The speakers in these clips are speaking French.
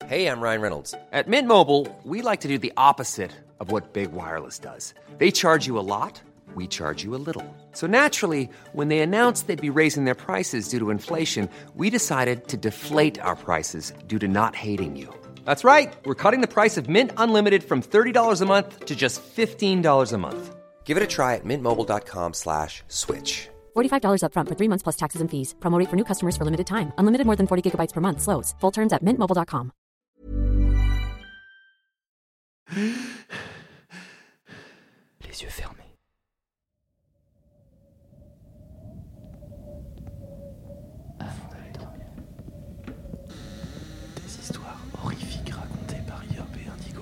Hey, I'm Ryan Reynolds. At Mint Mobile, we like to do the opposite of what Big Wireless does. They charge you a lot, we charge you a little. So naturally, when they announced they'd be raising their prices due to inflation, we decided to deflate our prices due to not hating you. That's right. We're cutting the price of Mint Unlimited from $30 a month to just $15 a month. Give it a try at mintmobile.com/switch. $45 up front for 3 months plus taxes and fees. Promo rate for new customers for limited time. Unlimited more than 40 gigabytes per month. Slows full terms at mintmobile.com. Les yeux fermés. Avant d'aller dormir. Des histoires horrifiques racontées par Yop et Indigo.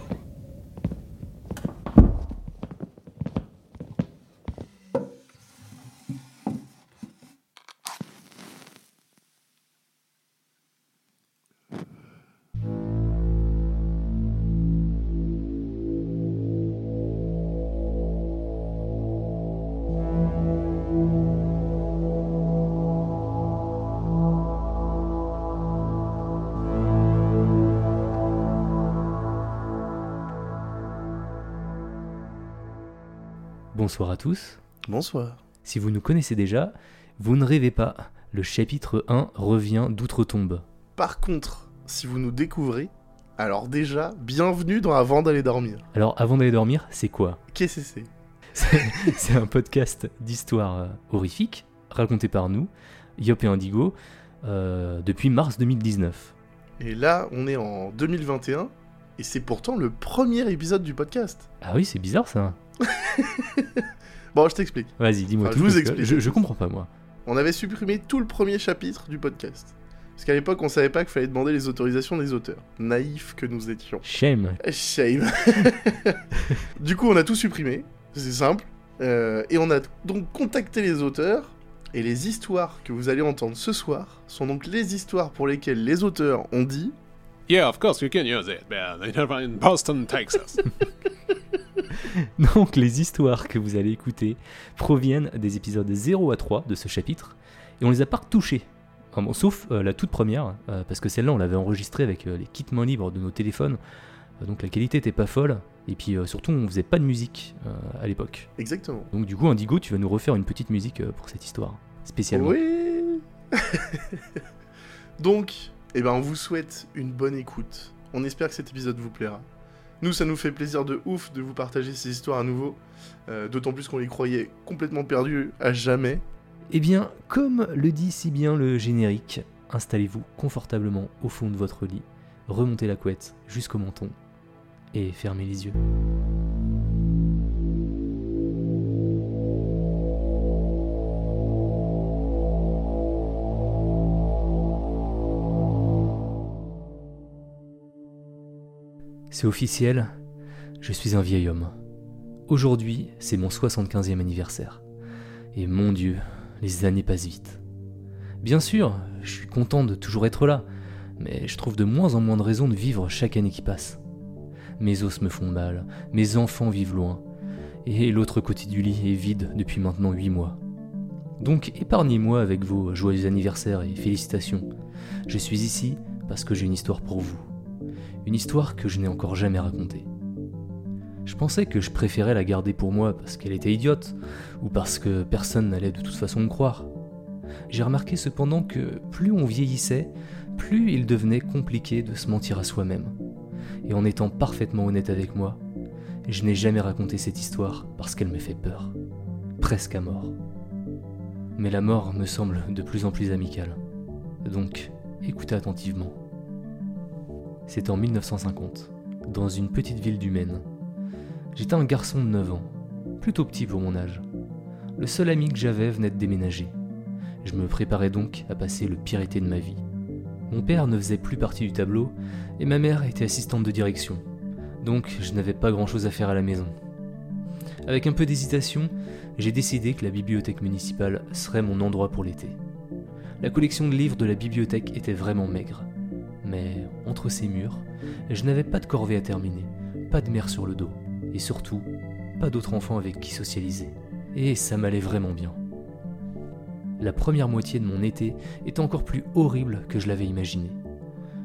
Bonsoir à tous. Bonsoir. Si vous nous connaissez déjà, vous ne rêvez pas. Le chapitre 1 revient d'outre-tombe. Par contre, si vous nous découvrez, alors déjà, bienvenue dans Avant d'aller dormir. Alors, avant d'aller dormir, c'est quoi ? Qu'est-ce que c'est ? C'est un podcast d'histoires horrifiques, raconté par nous, Yop et Indigo, depuis mars 2019. Et là, on est en 2021, et c'est pourtant le premier épisode du podcast. Ah oui, c'est bizarre ça. Bon, je t'explique. Vas-y, dis-moi Enfin, tout. je vous parce que explique. Je comprends pas, moi. On avait supprimé tout le premier chapitre du podcast. Parce qu'à l'époque, on savait pas qu'il fallait demander les autorisations des auteurs. Naïfs que nous étions. Shame. Shame. Du coup, on a tout supprimé, c'est simple. Et on a donc contacté les auteurs. Et les histoires que vous allez entendre ce soir sont donc les histoires pour lesquelles les auteurs ont dit... Yeah, of course you can use it, man. They never in Boston, Texas. Donc, les histoires que vous allez écouter proviennent des épisodes 0 à 3 de ce chapitre. Et on les a pas retouchés. Enfin, bon, sauf la toute première, parce que celle-là, on l'avait enregistrée avec les kits mains libres de nos téléphones. Donc la qualité était pas folle. Et puis surtout, on faisait pas de musique à l'époque. Exactement. Donc du coup, Indigo, tu vas nous refaire une petite musique pour cette histoire, spécialement. Oui. Donc, on vous souhaite une bonne écoute. On espère que cet épisode vous plaira. Nous, ça nous fait plaisir de ouf de vous partager ces histoires à nouveau. D'autant plus qu'on les croyait complètement perdus à jamais. Eh bien, comme le dit si bien le générique, installez-vous confortablement au fond de votre lit, remontez la couette jusqu'au menton et fermez les yeux. C'est officiel, je suis un vieil homme. Aujourd'hui, c'est mon 75e anniversaire. Et mon Dieu, les années passent vite. Bien sûr, je suis content de toujours être là, mais je trouve de moins en moins de raisons de vivre chaque année qui passe. Mes os me font mal, mes enfants vivent loin, et l'autre côté du lit est vide depuis maintenant 8 mois. Donc épargnez-moi avec vos joyeux anniversaires et félicitations. Je suis ici parce que j'ai une histoire pour vous. Une histoire que je n'ai encore jamais racontée. Je pensais que je préférais la garder pour moi parce qu'elle était idiote, ou parce que personne n'allait de toute façon me croire. J'ai remarqué cependant que plus on vieillissait, plus il devenait compliqué de se mentir à soi-même. Et en étant parfaitement honnête avec moi, je n'ai jamais raconté cette histoire parce qu'elle me fait peur. Presque à mort. Mais la mort me semble de plus en plus amicale. Donc, écoutez attentivement. C'est en 1950, dans une petite ville du Maine. J'étais un garçon de 9 ans, plutôt petit pour mon âge. Le seul ami que j'avais venait de déménager. Je me préparais donc à passer le pire été de ma vie. Mon père ne faisait plus partie du tableau, et ma mère était assistante de direction. Donc je n'avais pas grand-chose à faire à la maison. Avec un peu d'hésitation, j'ai décidé que la bibliothèque municipale serait mon endroit pour l'été. La collection de livres de la bibliothèque était vraiment maigre. Mais entre ces murs, je n'avais pas de corvée à terminer, pas de mère sur le dos, et surtout, pas d'autres enfants avec qui socialiser. Et ça m'allait vraiment bien. La première moitié de mon été était encore plus horrible que je l'avais imaginé.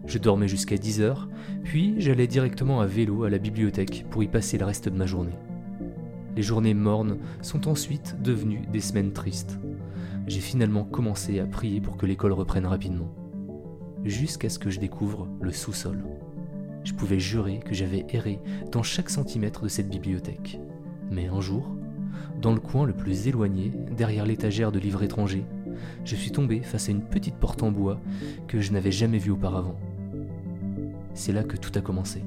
Je dormais jusqu'à 10h, puis j'allais directement à vélo à la bibliothèque pour y passer le reste de ma journée. Les journées mornes sont ensuite devenues des semaines tristes. J'ai finalement commencé à prier pour que l'école reprenne rapidement, jusqu'à ce que je découvre le sous-sol. Je pouvais jurer que j'avais erré dans chaque centimètre de cette bibliothèque. Mais un jour, dans le coin le plus éloigné, derrière l'étagère de livres étrangers, je suis tombé face à une petite porte en bois que je n'avais jamais vue auparavant. C'est là que tout a commencé.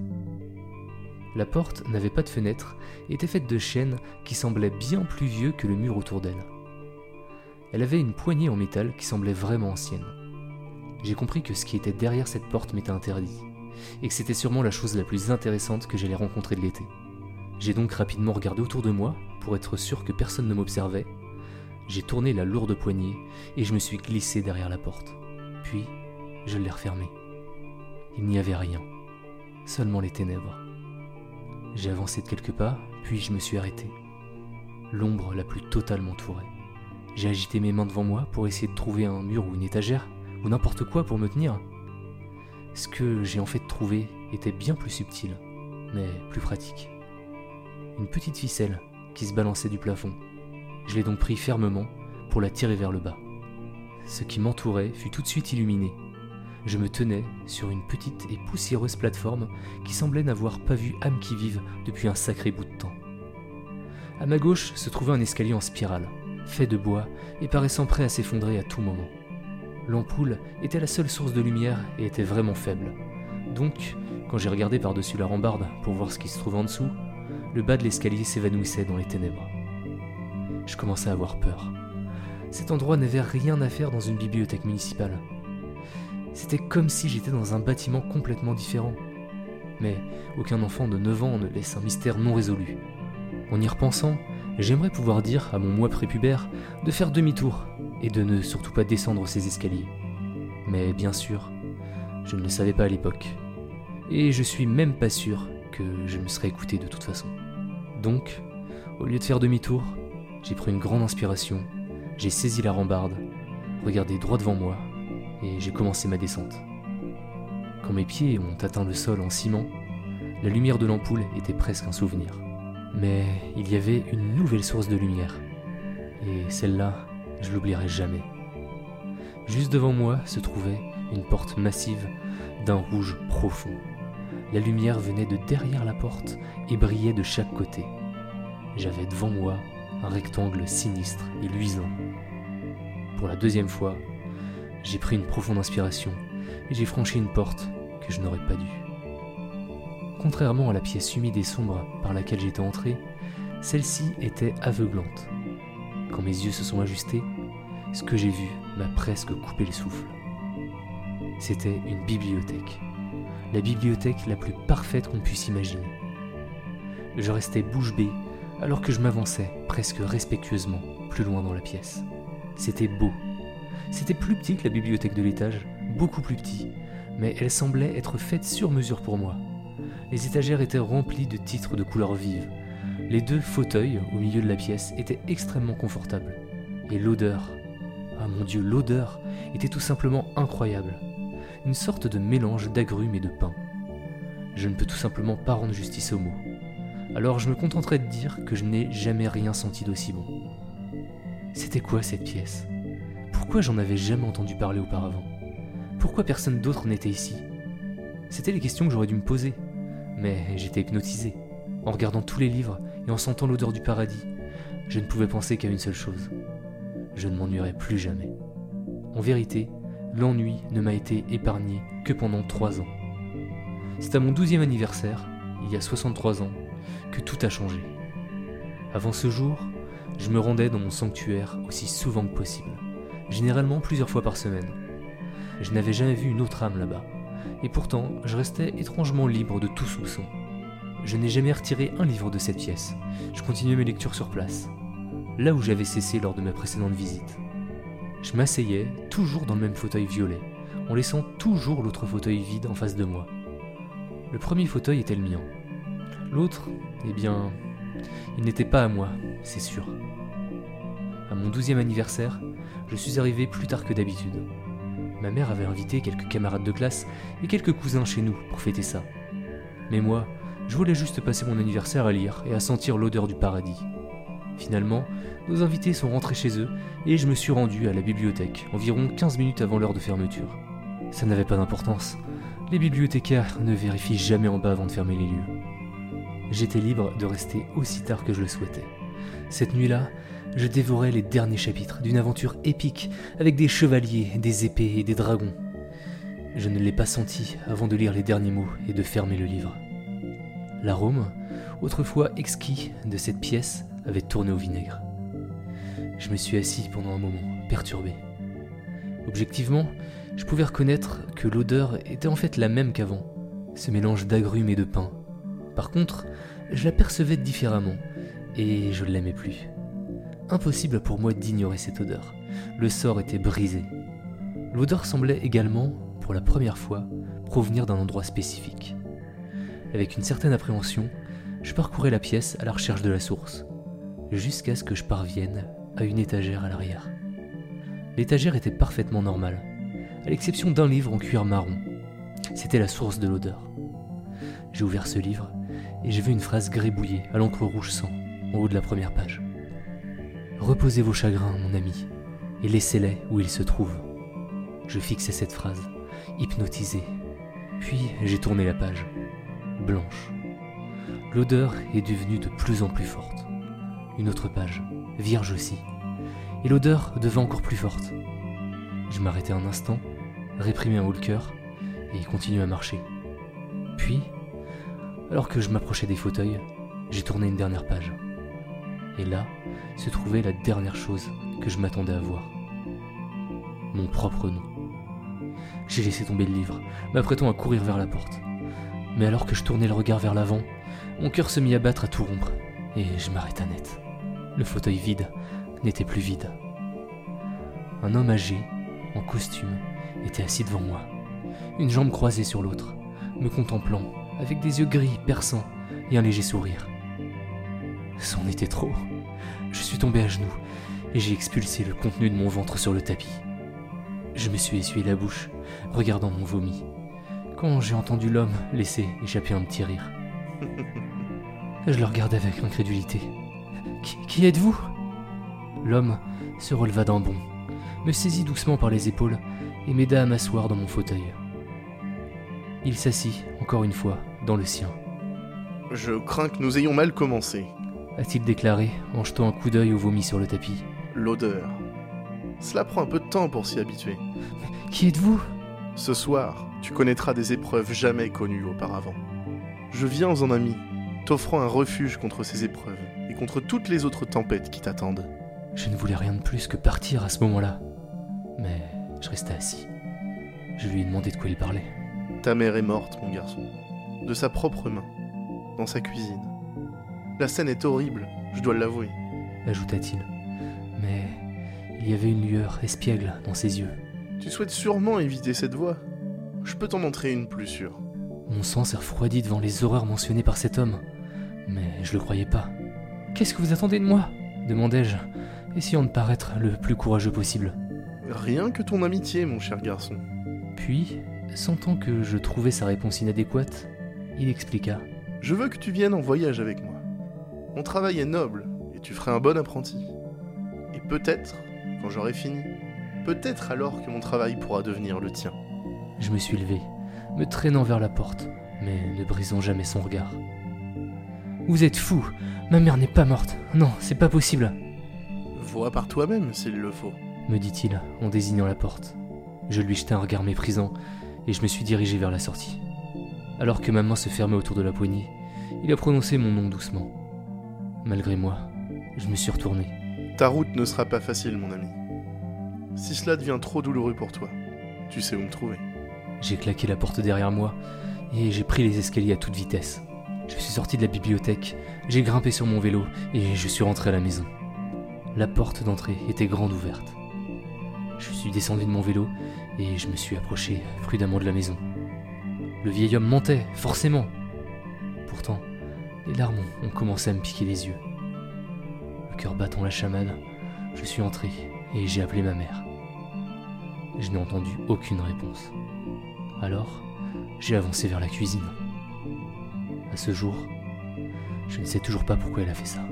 La porte n'avait pas de fenêtre et était faite de chêne qui semblait bien plus vieux que le mur autour d'elle. Elle avait une poignée en métal qui semblait vraiment ancienne. J'ai compris que ce qui était derrière cette porte m'était interdit, et que c'était sûrement la chose la plus intéressante que j'allais rencontrer de l'été. J'ai donc rapidement regardé autour de moi pour être sûr que personne ne m'observait. J'ai tourné la lourde poignée et je me suis glissé derrière la porte. Puis, je l'ai refermée. Il n'y avait rien, seulement les ténèbres. J'ai avancé de quelques pas, puis je me suis arrêté. L'ombre la plus totale m'entourait. J'ai agité mes mains devant moi pour essayer de trouver un mur ou une étagère, ou n'importe quoi pour me tenir. Ce que j'ai en fait trouvé était bien plus subtil, mais plus pratique. Une petite ficelle qui se balançait du plafond. Je l'ai donc pris fermement pour la tirer vers le bas. Ce qui m'entourait fut tout de suite illuminé. Je me tenais sur une petite et poussiéreuse plateforme qui semblait n'avoir pas vu âme qui vive depuis un sacré bout de temps. À ma gauche se trouvait un escalier en spirale, fait de bois et paraissant prêt à s'effondrer à tout moment. L'ampoule était la seule source de lumière et était vraiment faible. Donc, quand j'ai regardé par-dessus la rambarde pour voir ce qui se trouvait en dessous, le bas de l'escalier s'évanouissait dans les ténèbres. Je commençais à avoir peur. Cet endroit n'avait rien à faire dans une bibliothèque municipale. C'était comme si j'étais dans un bâtiment complètement différent. Mais aucun enfant de 9 ans ne laisse un mystère non résolu. En y repensant, j'aimerais pouvoir dire à mon moi prépubère de faire demi-tour et de ne surtout pas descendre ces escaliers. Mais bien sûr, je ne le savais pas à l'époque. Et je suis même pas sûr que je me serais écouté de toute façon. Donc, au lieu de faire demi-tour, j'ai pris une grande inspiration, j'ai saisi la rambarde, regardé droit devant moi, et j'ai commencé ma descente. Quand mes pieds ont atteint le sol en ciment, la lumière de l'ampoule était presque un souvenir. Mais il y avait une nouvelle source de lumière, et celle-là, je l'oublierai jamais. Juste devant moi se trouvait une porte massive d'un rouge profond. La lumière venait de derrière la porte et brillait de chaque côté. J'avais devant moi un rectangle sinistre et luisant. Pour la deuxième fois, j'ai pris une profonde inspiration et j'ai franchi une porte que je n'aurais pas dû. Contrairement à la pièce humide et sombre par laquelle j'étais entré, celle-ci était aveuglante. Quand mes yeux se sont ajustés, ce que j'ai vu m'a presque coupé le souffle. C'était une bibliothèque. La bibliothèque la plus parfaite qu'on puisse imaginer. Je restais bouche bée alors que je m'avançais presque respectueusement plus loin dans la pièce. C'était beau. C'était plus petit que la bibliothèque de l'étage, beaucoup plus petit, mais elle semblait être faite sur mesure pour moi. Les étagères étaient remplies de titres de couleurs vives. Les 2 fauteuils au milieu de la pièce étaient extrêmement confortables. Et l'odeur, ah mon Dieu, l'odeur était tout simplement incroyable. Une sorte de mélange d'agrumes et de pain. Je ne peux tout simplement pas rendre justice aux mots. Alors je me contenterai de dire que je n'ai jamais rien senti d'aussi bon. C'était quoi cette pièce ? Pourquoi j'en avais jamais entendu parler auparavant ? Pourquoi personne d'autre n'était ici ? C'était les questions que j'aurais dû me poser. Mais j'étais hypnotisé. En regardant tous les livres et en sentant l'odeur du paradis, je ne pouvais penser qu'à une seule chose. Je ne m'ennuierais plus jamais. En vérité, l'ennui ne m'a été épargné que pendant 3 ans. C'est à mon 12e anniversaire, il y a 63 ans, que tout a changé. Avant ce jour, je me rendais dans mon sanctuaire aussi souvent que possible, généralement plusieurs fois par semaine. Je n'avais jamais vu une autre âme là-bas, et pourtant je restais étrangement libre de tout soupçon. Je n'ai jamais retiré un livre de cette pièce, je continuais mes lectures sur place, là où j'avais cessé lors de ma précédente visite. Je m'asseyais toujours dans le même fauteuil violet, en laissant toujours l'autre fauteuil vide en face de moi. Le premier fauteuil était le mien. L'autre, eh bien, il n'était pas à moi, c'est sûr. À mon 12e anniversaire, je suis arrivé plus tard que d'habitude. Ma mère avait invité quelques camarades de classe et quelques cousins chez nous pour fêter ça. Mais moi, je voulais juste passer mon anniversaire à lire et à sentir l'odeur du paradis. Finalement, nos invités sont rentrés chez eux et je me suis rendu à la bibliothèque, environ 15 minutes avant l'heure de fermeture. Ça n'avait pas d'importance. Les bibliothécaires ne vérifient jamais en bas avant de fermer les lieux. J'étais libre de rester aussi tard que je le souhaitais. Cette nuit-là, je dévorais les derniers chapitres d'une aventure épique avec des chevaliers, des épées et des dragons. Je ne l'ai pas senti avant de lire les derniers mots et de fermer le livre. L'arôme, autrefois exquis de cette pièce, avait tourné au vinaigre. Je me suis assis pendant un moment, perturbé. Objectivement, je pouvais reconnaître que l'odeur était en fait la même qu'avant, ce mélange d'agrumes et de pain. Par contre, je la percevais différemment, et je ne l'aimais plus. Impossible pour moi d'ignorer cette odeur. Le sort était brisé. L'odeur semblait également, pour la première fois, provenir d'un endroit spécifique. Avec une certaine appréhension, je parcourais la pièce à la recherche de la source, jusqu'à ce que je parvienne à une étagère à l'arrière. L'étagère était parfaitement normale, à l'exception d'un livre en cuir marron. C'était la source de l'odeur. J'ai ouvert ce livre et j'ai vu une phrase gribouillée à l'encre rouge sang, en haut de la première page. « Reposez vos chagrins, mon ami, et laissez-les où ils se trouvent. » Je fixais cette phrase, hypnotisé. Puis j'ai tourné la page, blanche. L'odeur est devenue de plus en plus forte. Une autre page, vierge aussi. Et l'odeur devint encore plus forte. Je m'arrêtai un instant, réprimai un haut le cœur, et continuai à marcher. Puis, alors que je m'approchais des fauteuils, j'ai tourné une dernière page. Et là, se trouvait la dernière chose que je m'attendais à voir. Mon propre nom. J'ai laissé tomber le livre, m'apprêtant à courir vers la porte. Mais alors que je tournais le regard vers l'avant, mon cœur se mit à battre à tout rompre, et je m'arrêta net. Le fauteuil vide n'était plus vide. Un homme âgé, en costume, était assis devant moi, une jambe croisée sur l'autre, me contemplant, avec des yeux gris perçants et un léger sourire. C'en était trop. Je suis tombé à genoux, et j'ai expulsé le contenu de mon ventre sur le tapis. Je me suis essuyé la bouche, regardant mon vomi, quand j'ai entendu l'homme laisser échapper un petit rire. Je le regardais avec incrédulité. « Qui êtes-vous » L'homme se releva d'un bond, me saisit doucement par les épaules et m'aida à m'asseoir dans mon fauteuil. Il s'assit, encore une fois, dans le sien. « Je crains que nous ayons mal commencé, » a-t-il déclaré en jetant un coup d'œil au vomi sur le tapis. « L'odeur. Cela prend un peu de temps pour s'y habituer. »« Qui êtes-vous » Ce soir, tu connaîtras des épreuves jamais connues auparavant. Je viens en ami, t'offrant un refuge contre ces épreuves et contre toutes les autres tempêtes qui t'attendent. » Je ne voulais rien de plus que partir à ce moment-là. Mais je restais assis. Je lui ai demandé de quoi il parlait. « Ta mère est morte, mon garçon. De sa propre main. Dans sa cuisine. La scène est horrible, je dois l'avouer. » ajouta-t-il. Mais il y avait une lueur espiègle dans ses yeux. « Tu souhaites sûrement éviter cette voie. Je peux t'en montrer une plus sûre. » Mon sang s'est refroidi devant les horreurs mentionnées par cet homme. Mais je le croyais pas. « Qu'est-ce que vous attendez de moi ?» demandai-je, essayant de paraître le plus courageux possible. « Rien que ton amitié, mon cher garçon. » Puis, sentant que je trouvais sa réponse inadéquate, il expliqua. « Je veux que tu viennes en voyage avec moi. Mon travail est noble, et tu ferais un bon apprenti. Et peut-être, quand j'aurai fini, peut-être alors que mon travail pourra devenir le tien. » Je me suis levé, me traînant vers la porte, mais ne brisant jamais son regard. « Vous êtes fou, ma mère n'est pas morte, non, c'est pas possible. » « Vois par toi-même s'il le faut, » me dit-il en désignant la porte. Je lui jetai un regard méprisant et je me suis dirigé vers la sortie. Alors que ma main se fermait autour de la poignée, il a prononcé mon nom doucement. Malgré moi, je me suis retourné. « Ta route ne sera pas facile, mon ami. Si cela devient trop douloureux pour toi, tu sais où me trouver. » J'ai claqué la porte derrière moi et j'ai pris les escaliers à toute vitesse. Je suis sorti de la bibliothèque, j'ai grimpé sur mon vélo et je suis rentré à la maison. La porte d'entrée était grande ouverte. Je suis descendu de mon vélo et je me suis approché prudemment de la maison. Le vieil homme mentait, forcément. Pourtant, les larmes ont commencé à me piquer les yeux. Le cœur battant la chamade, je suis entré et j'ai appelé ma mère. Je n'ai entendu aucune réponse. Alors, j'ai avancé vers la cuisine. À ce jour, je ne sais toujours pas pourquoi elle a fait ça.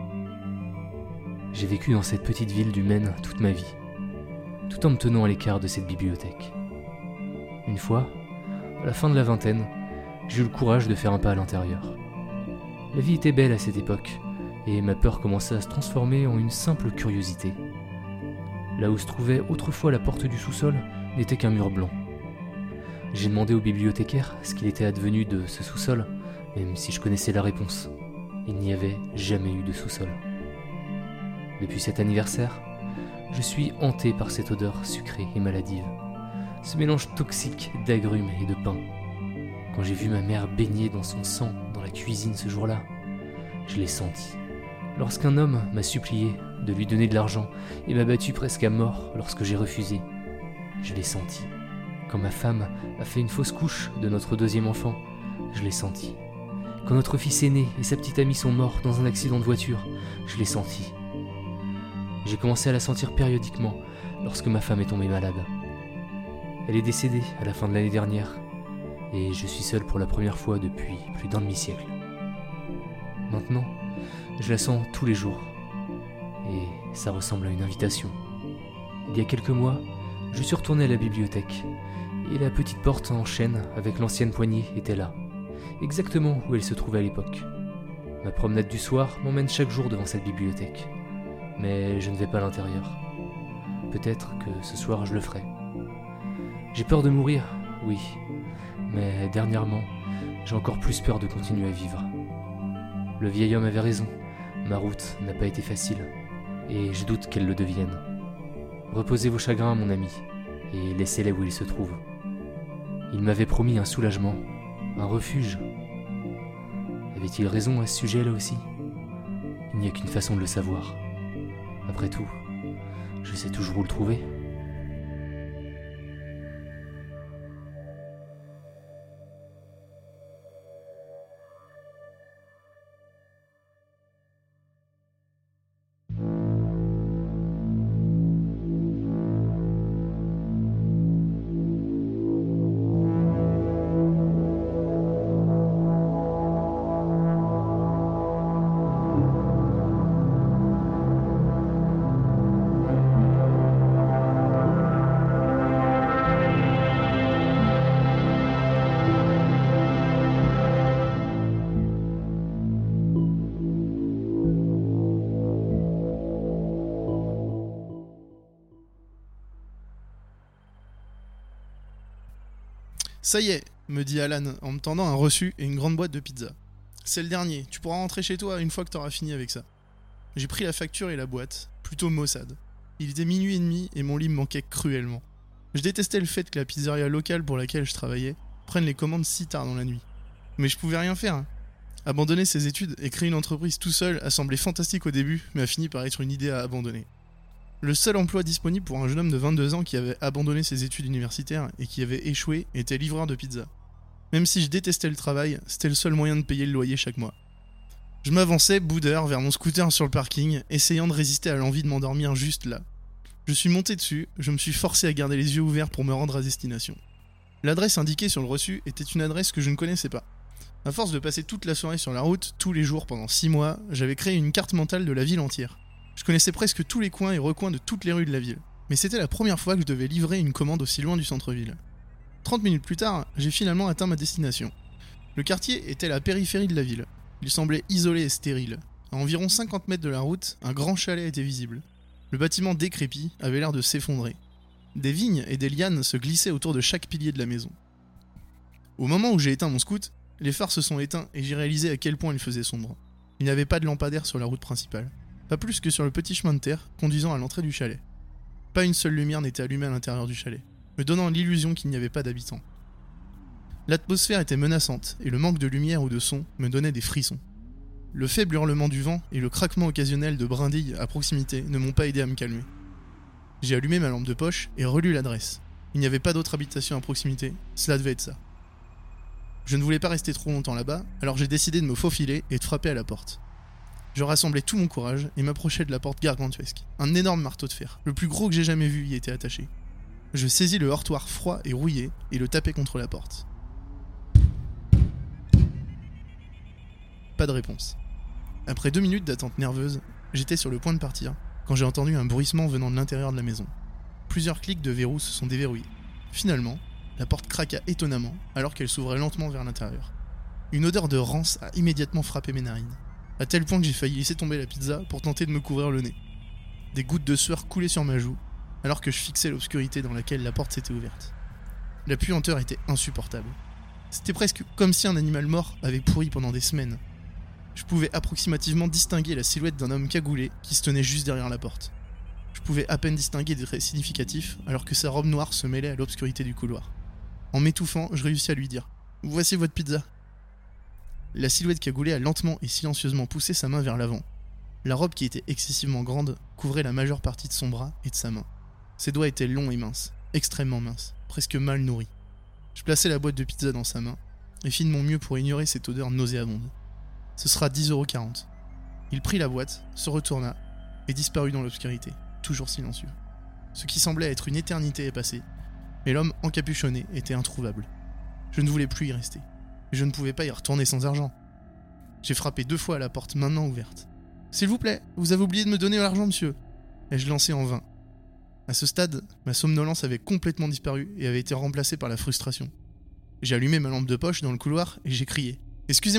J'ai vécu dans cette petite ville du Maine toute ma vie, tout en me tenant à l'écart de cette bibliothèque. Une fois, à la fin de la vingtaine, j'ai eu le courage de faire un pas à l'intérieur. La vie était belle à cette époque, et ma peur commençait à se transformer en une simple curiosité. Là où se trouvait autrefois la porte du sous-sol n'était qu'un mur blanc. J'ai demandé au bibliothécaire ce qu'il était advenu de ce sous-sol, même si je connaissais la réponse. Il n'y avait jamais eu de sous-sol. Depuis cet anniversaire, je suis hanté par cette odeur sucrée et maladive, ce mélange toxique d'agrumes et de pain. Quand j'ai vu ma mère baigner dans son sang dans la cuisine ce jour-là, je l'ai senti. Lorsqu'un homme m'a supplié de lui donner de l'argent et m'a battu presque à mort lorsque j'ai refusé, je l'ai senti. Quand ma femme a fait une fausse couche de notre deuxième enfant, je l'ai senti. Quand notre fils aîné et sa petite amie sont morts dans un accident de voiture, je l'ai senti. J'ai commencé à la sentir périodiquement lorsque ma femme est tombée malade. Elle est décédée à la fin de l'année dernière et je suis seul pour la première fois depuis plus d'un demi-siècle. Maintenant, je la sens tous les jours et ça ressemble à une invitation. Il y a quelques mois, je suis retourné à la bibliothèque et la petite porte en chêne avec l'ancienne poignée était là, exactement où elle se trouvait à l'époque. Ma promenade du soir m'emmène chaque jour devant cette bibliothèque, mais je ne vais pas à l'intérieur. Peut-être que ce soir je le ferai. J'ai peur de mourir, oui, mais dernièrement, j'ai encore plus peur de continuer à vivre. Le vieil homme avait raison, ma route n'a pas été facile, et je doute qu'elle le devienne. Reposez vos chagrins, mon ami, et laissez-les où ils se trouvent. Il m'avait promis un soulagement, un refuge. Avait-il raison à ce sujet là aussi ? Il n'y a qu'une façon de le savoir. Après tout, je sais toujours où le trouver. Ça y est, me dit Alan en me tendant un reçu et une grande boîte de pizza. C'est le dernier, tu pourras rentrer chez toi une fois que t'auras fini avec ça. J'ai pris la facture et la boîte, plutôt maussade. Il était 00h30 et mon lit me manquait cruellement. Je détestais le fait que la pizzeria locale pour laquelle je travaillais prenne les commandes si tard dans la nuit. Mais je pouvais rien faire. Abandonner ses études et créer une entreprise tout seul a semblé fantastique au début, mais a fini par être une idée à abandonner. Le seul emploi disponible pour un jeune homme de 22 ans qui avait abandonné ses études universitaires et qui avait échoué était livreur de pizza. Même si je détestais le travail, c'était le seul moyen de payer le loyer chaque mois. Je m'avançais, boudeur, vers mon scooter sur le parking, essayant de résister à l'envie de m'endormir juste là. Je suis monté dessus, je me suis forcé à garder les yeux ouverts pour me rendre à destination. L'adresse indiquée sur le reçu était une adresse que je ne connaissais pas. À force de passer toute la soirée sur la route, tous les jours pendant 6 mois, j'avais créé une carte mentale de la ville entière. Je connaissais presque tous les coins et recoins de toutes les rues de la ville. Mais c'était la première fois que je devais livrer une commande aussi loin du centre-ville. 30 minutes plus tard, j'ai finalement atteint ma destination. Le quartier était la périphérie de la ville. Il semblait isolé et stérile. À environ 50 mètres de la route, un grand chalet était visible. Le bâtiment décrépit avait l'air de s'effondrer. Des vignes et des lianes se glissaient autour de chaque pilier de la maison. Au moment où j'ai éteint mon scoot, les phares se sont éteints et j'ai réalisé à quel point il faisait sombre. Il n'y avait pas de lampadaire sur la route principale. Pas plus que sur le petit chemin de terre conduisant à l'entrée du chalet. Pas une seule lumière n'était allumée à l'intérieur du chalet, me donnant l'illusion qu'il n'y avait pas d'habitants. L'atmosphère était menaçante et le manque de lumière ou de son me donnait des frissons. Le faible hurlement du vent et le craquement occasionnel de brindilles à proximité ne m'ont pas aidé à me calmer. J'ai allumé ma lampe de poche et relu l'adresse. Il n'y avait pas d'autre habitation à proximité, cela devait être ça. Je ne voulais pas rester trop longtemps là-bas, alors j'ai décidé de me faufiler et de frapper à la porte. Je rassemblais tout mon courage et m'approchais de la porte gargantuesque. Un énorme marteau de fer, le plus gros que j'ai jamais vu, y était attaché. Je saisis le heurtoir froid et rouillé et le tapai contre la porte. Pas de réponse. Après 2 minutes d'attente nerveuse, j'étais sur le point de partir quand j'ai entendu un bruissement venant de l'intérieur de la maison. Plusieurs clics de verrou se sont déverrouillés. Finalement, la porte craqua étonnamment alors qu'elle s'ouvrait lentement vers l'intérieur. Une odeur de rance a immédiatement frappé mes narines, à tel point que j'ai failli laisser tomber la pizza pour tenter de me couvrir le nez. Des gouttes de sueur coulaient sur ma joue alors que je fixais l'obscurité dans laquelle la porte s'était ouverte. La puanteur était insupportable. C'était presque comme si un animal mort avait pourri pendant des semaines. Je pouvais approximativement distinguer la silhouette d'un homme cagoulé qui se tenait juste derrière la porte. Je pouvais à peine distinguer des traits significatifs alors que sa robe noire se mêlait à l'obscurité du couloir. En m'étouffant, je réussis à lui dire « Voici votre pizza ». La silhouette cagoulée a lentement et silencieusement poussé sa main vers l'avant. La robe qui était excessivement grande couvrait la majeure partie de son bras et de sa main. Ses doigts étaient longs et minces, extrêmement minces, presque mal nourris. Je plaçai la boîte de pizza dans sa main et fis de mon mieux pour ignorer cette odeur nauséabonde. Ce sera 10,40 €. Il prit la boîte, se retourna et disparut dans l'obscurité, toujours silencieux. Ce qui semblait être une éternité est passé, mais l'homme encapuchonné était introuvable. Je ne voulais plus y rester, et je ne pouvais pas y retourner sans argent. J'ai frappé 2 fois à la porte maintenant ouverte. « S'il vous plaît, vous avez oublié de me donner l'argent, monsieur !» ai-je lancé en vain. À ce stade, ma somnolence avait complètement disparu et avait été remplacée par la frustration. J'ai allumé ma lampe de poche dans le couloir et j'ai crié « Excusez-moi !»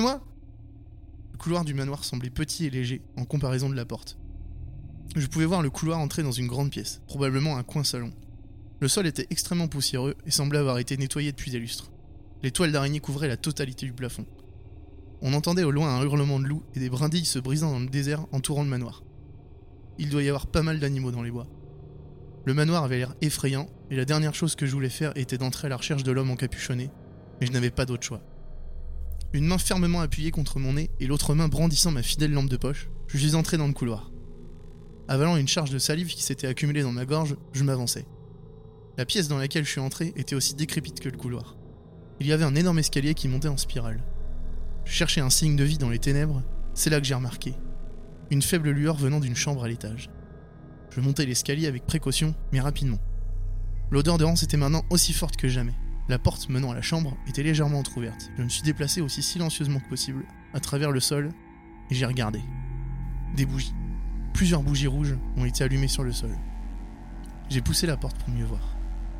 Le couloir du manoir semblait petit et léger en comparaison de la porte. Je pouvais voir le couloir entrer dans une grande pièce, probablement un coin salon. Le sol était extrêmement poussiéreux et semblait avoir été nettoyé depuis des lustres. Les toiles d'araignée couvraient la totalité du plafond. On entendait au loin un hurlement de loup et des brindilles se brisant dans le désert entourant le manoir. Il doit y avoir pas mal d'animaux dans les bois. Le manoir avait l'air effrayant et la dernière chose que je voulais faire était d'entrer à la recherche de l'homme encapuchonné, mais je n'avais pas d'autre choix. Une main fermement appuyée contre mon nez et l'autre main brandissant ma fidèle lampe de poche, je suis entré dans le couloir. Avalant une charge de salive qui s'était accumulée dans ma gorge, je m'avançais. La pièce dans laquelle je suis entré était aussi décrépite que le couloir. Il y avait un énorme escalier qui montait en spirale. Je cherchais un signe de vie dans les ténèbres, c'est là que j'ai remarqué. Une faible lueur venant d'une chambre à l'étage. Je montais l'escalier avec précaution, mais rapidement. L'odeur de rance était maintenant aussi forte que jamais. La porte menant à la chambre était légèrement entrouverte. Je me suis déplacé aussi silencieusement que possible, à travers le sol, et j'ai regardé. Des bougies. Plusieurs bougies rouges ont été allumées sur le sol. J'ai poussé la porte pour mieux voir.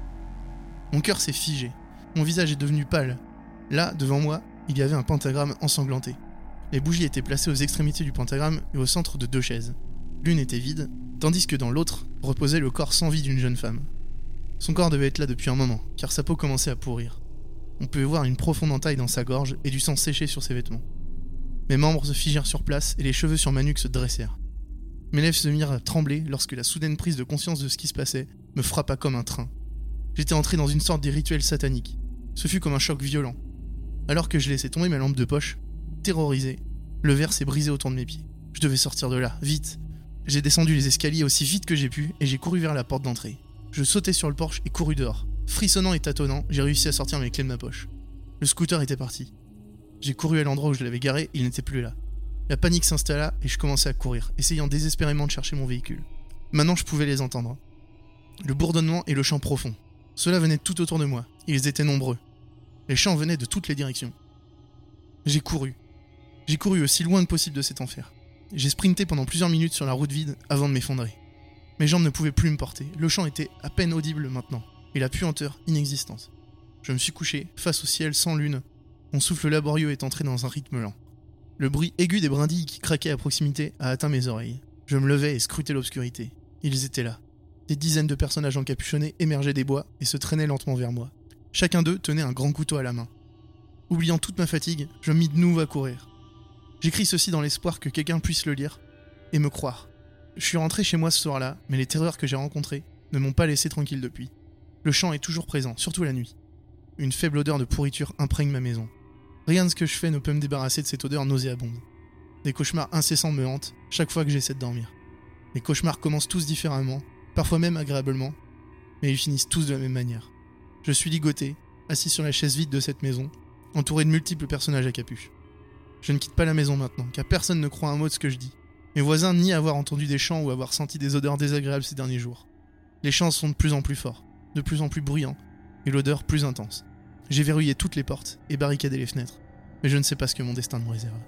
Mon cœur s'est figé. Mon visage est devenu pâle. Là, devant moi, il y avait un pentagramme ensanglanté. Les bougies étaient placées aux extrémités du pentagramme et au centre de 2 chaises. L'une était vide, tandis que dans l'autre reposait le corps sans vie d'une jeune femme. Son corps devait être là depuis un moment, car sa peau commençait à pourrir. On pouvait voir une profonde entaille dans sa gorge et du sang séché sur ses vêtements. Mes membres se figèrent sur place et les cheveux sur ma nuque se dressèrent. Mes lèvres se mirent à trembler lorsque la soudaine prise de conscience de ce qui se passait me frappa comme un train. J'étais entré dans une sorte de rituel satanique. Ce fut comme un choc violent. Alors que je laissais tomber ma lampe de poche, terrorisé, le verre s'est brisé autour de mes pieds. Je devais sortir de là, vite. J'ai descendu les escaliers aussi vite que j'ai pu et j'ai couru vers la porte d'entrée. Je sautai sur le porche et courus dehors. Frissonnant et tâtonnant, j'ai réussi à sortir mes clés de ma poche. Le scooter était parti. J'ai couru à l'endroit où je l'avais garé, il n'était plus là. La panique s'installa et je commençais à courir, essayant désespérément de chercher mon véhicule. Maintenant je pouvais les entendre. Le bourdonnement et le chant profond. Cela venait tout autour de moi, et ils étaient nombreux. Les chants venaient de toutes les directions. J'ai couru. J'ai couru aussi loin que possible de cet enfer. J'ai sprinté pendant plusieurs minutes sur la route vide avant de m'effondrer. Mes jambes ne pouvaient plus me porter, le chant était à peine audible maintenant, et la puanteur inexistante. Je me suis couché, face au ciel sans lune. Mon souffle laborieux est entré dans un rythme lent. Le bruit aigu des brindilles qui craquaient à proximité a atteint mes oreilles. Je me levai et scrutais l'obscurité. Ils étaient là. Des dizaines de personnages encapuchonnés émergeaient des bois et se traînaient lentement vers moi. Chacun d'eux tenait un grand couteau à la main. Oubliant toute ma fatigue, je me mis de nouveau à courir. J'écris ceci dans l'espoir que quelqu'un puisse le lire et me croire. Je suis rentré chez moi ce soir-là, mais les terreurs que j'ai rencontrées ne m'ont pas laissé tranquille depuis. Le chant est toujours présent, surtout la nuit. Une faible odeur de pourriture imprègne ma maison. Rien de ce que je fais ne peut me débarrasser de cette odeur nauséabonde. Des cauchemars incessants me hantent chaque fois que j'essaie de dormir. Les cauchemars commencent tous différemment, parfois même agréablement, mais ils finissent tous de la même manière. Je suis ligoté, assis sur la chaise vide de cette maison, entouré de multiples personnages à capuche. Je ne quitte pas la maison maintenant, car personne ne croit un mot de ce que je dis. Mes voisins nient avoir entendu des chants ou avoir senti des odeurs désagréables ces derniers jours. Les chants sont de plus en plus forts. de plus en plus bruyant, et l'odeur plus intense. J'ai verrouillé toutes les portes et barricadé les fenêtres, mais je ne sais pas ce que mon destin me réserve.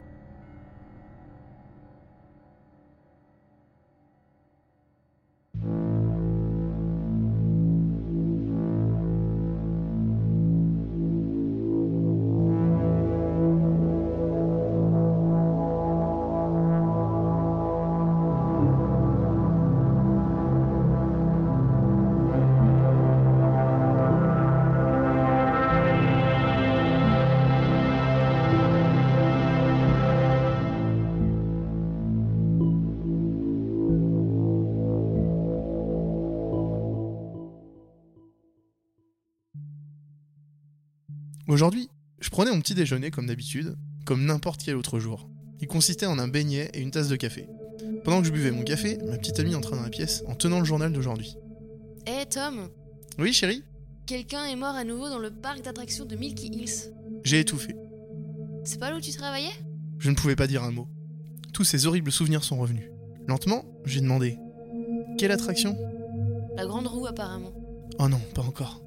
Aujourd'hui, je prenais mon petit déjeuner comme d'habitude, comme n'importe quel autre jour. Il consistait en un beignet et une tasse de café. Pendant que je buvais mon café, ma petite amie entrait dans la pièce en tenant le journal d'aujourd'hui. Hé Tom, Oui chérie ? quelqu'un est mort à nouveau dans le parc d'attractions de Milky Hills. J'ai étouffé. C'est pas là où tu travaillais ? Je ne pouvais pas dire un mot. Tous ces horribles souvenirs sont revenus. Lentement, j'ai demandé « Quelle attraction ?» La grande roue apparemment. Oh non, pas encore.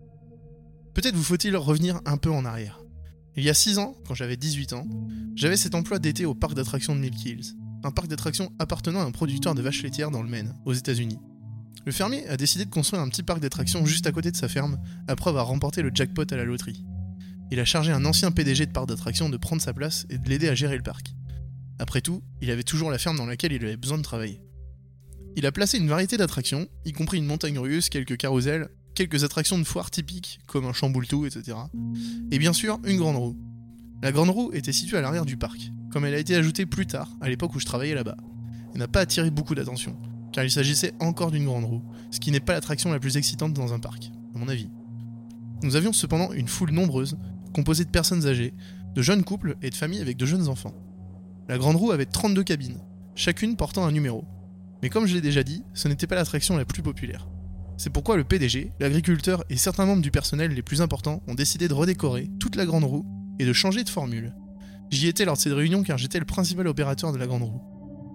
Peut-être vous faut-il revenir un peu en arrière. Il y a 6 ans, quand j'avais 18 ans, j'avais cet emploi d'été au parc d'attractions de Milky Hills, un parc d'attractions appartenant à un producteur de vaches laitières dans le Maine, aux États-Unis. Le fermier a décidé de construire un petit parc d'attractions juste à côté de sa ferme, après avoir remporté le jackpot à la loterie. Il a chargé un ancien PDG de parc d'attractions de prendre sa place et de l'aider à gérer le parc. Après tout, il avait toujours la ferme dans laquelle il avait besoin de travailler. Il a placé une variété d'attractions, y compris une montagne russe, quelques carrousels, quelques attractions de foire typiques, comme un chamboule-tout, etc. Et bien sûr, une grande roue. La grande roue était située à l'arrière du parc, comme elle a été ajoutée plus tard, à l'époque où je travaillais là-bas. Elle n'a pas attiré beaucoup d'attention, car il s'agissait encore d'une grande roue, ce qui n'est pas l'attraction la plus excitante dans un parc, à mon avis. Nous avions cependant une foule nombreuse, composée de personnes âgées, de jeunes couples et de familles avec de jeunes enfants. La grande roue avait 32 cabines, chacune portant un numéro. Mais comme je l'ai déjà dit, ce n'était pas l'attraction la plus populaire. C'est pourquoi le PDG, l'agriculteur et certains membres du personnel les plus importants ont décidé de redécorer toute la grande roue et de changer de formule. J'y étais lors de cette réunion car j'étais le principal opérateur de la grande roue.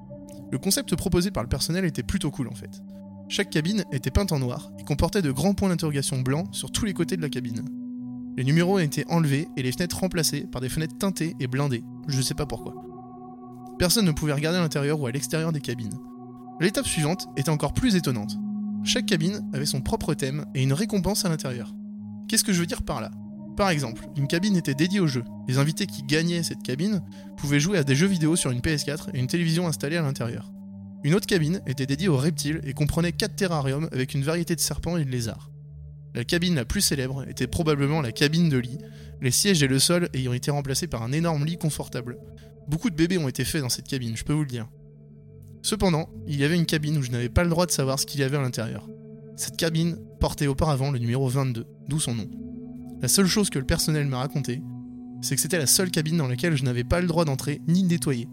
Le concept proposé par le personnel était plutôt cool en fait. Chaque cabine était peinte en noir et comportait de grands points d'interrogation blancs sur tous les côtés de la cabine. Les numéros ont été enlevés et les fenêtres remplacées par des fenêtres teintées et blindées, je sais pas pourquoi. Personne ne pouvait regarder à l'intérieur ou à l'extérieur des cabines. L'étape suivante était encore plus étonnante. Chaque cabine avait son propre thème et une récompense à l'intérieur. Qu'est-ce que je veux dire par là ? Par exemple, une cabine était dédiée au jeu. Les invités qui gagnaient cette cabine pouvaient jouer à des jeux vidéo sur une PS4 et une télévision installée à l'intérieur. Une autre cabine était dédiée aux reptiles et comprenait 4 terrariums avec une variété de serpents et de lézards. La cabine la plus célèbre était probablement la cabine de lit, les sièges et le sol ayant été remplacés par un énorme lit confortable. Beaucoup de bébés ont été faits dans cette cabine, je peux vous le dire. Cependant, il y avait une cabine où je n'avais pas le droit de savoir ce qu'il y avait à l'intérieur. Cette cabine portait auparavant le numéro 22, d'où son nom. La seule chose que le personnel m'a raconté, c'est que c'était la seule cabine dans laquelle je n'avais pas le droit d'entrer ni de nettoyer.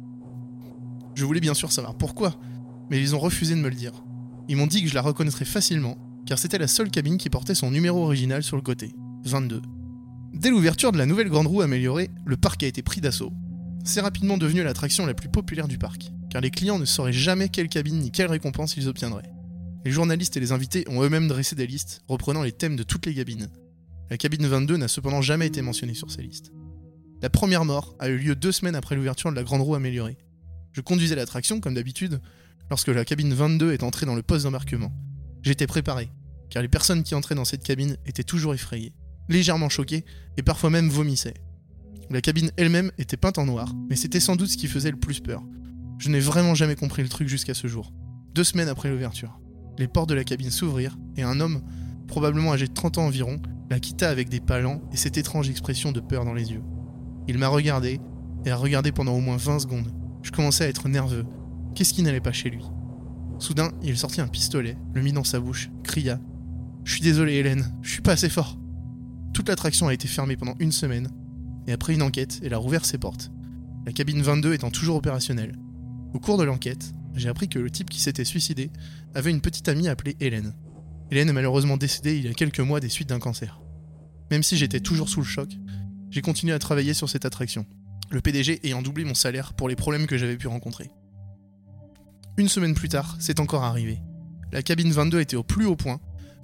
Je voulais bien sûr savoir pourquoi, mais ils ont refusé de me le dire. Ils m'ont dit que je la reconnaîtrais facilement, car c'était la seule cabine qui portait son numéro original sur le côté, 22. Dès l'ouverture de la nouvelle grande roue améliorée, le parc a été pris d'assaut. C'est rapidement devenu l'attraction la plus populaire du parc, car les clients ne sauraient jamais quelle cabine ni quelle récompense ils obtiendraient. Les journalistes et les invités ont eux-mêmes dressé des listes, reprenant les thèmes de toutes les cabines. La cabine 22 n'a cependant jamais été mentionnée sur ces listes. La première mort a eu lieu 2 semaines après l'ouverture de la grande roue améliorée. Je conduisais l'attraction, comme d'habitude, lorsque la cabine 22 est entrée dans le poste d'embarquement. J'étais préparé, car les personnes qui entraient dans cette cabine étaient toujours effrayées, légèrement choquées et parfois même vomissaient. La cabine elle-même était peinte en noir, mais c'était sans doute ce qui faisait le plus peur. Je n'ai vraiment jamais compris le truc jusqu'à ce jour. 2 semaines après l'ouverture, les portes de la cabine s'ouvrirent et un homme, probablement âgé de 30 ans environ, la quitta avec des pas lents et cette étrange expression de peur dans les yeux. Il m'a regardé et a regardé pendant au moins 20 secondes. Je commençais à être nerveux. Qu'est-ce qui n'allait pas chez lui ? Soudain, il sortit un pistolet, le mit dans sa bouche, cria « Je suis désolé Hélène, je suis pas assez fort !» Toute l'attraction a été fermée pendant 1 semaine, et après une enquête, elle a rouvert ses portes. La cabine 22 étant toujours opérationnelle. Au cours de l'enquête, j'ai appris que le type qui s'était suicidé avait une petite amie appelée Hélène. Hélène est malheureusement décédée il y a quelques mois des suites d'un cancer. Même si j'étais toujours sous le choc, j'ai continué à travailler sur cette attraction, le PDG ayant doublé mon salaire pour les problèmes que j'avais pu rencontrer. 1 semaine plus tard, c'est encore arrivé. La cabine 22 était au plus haut point,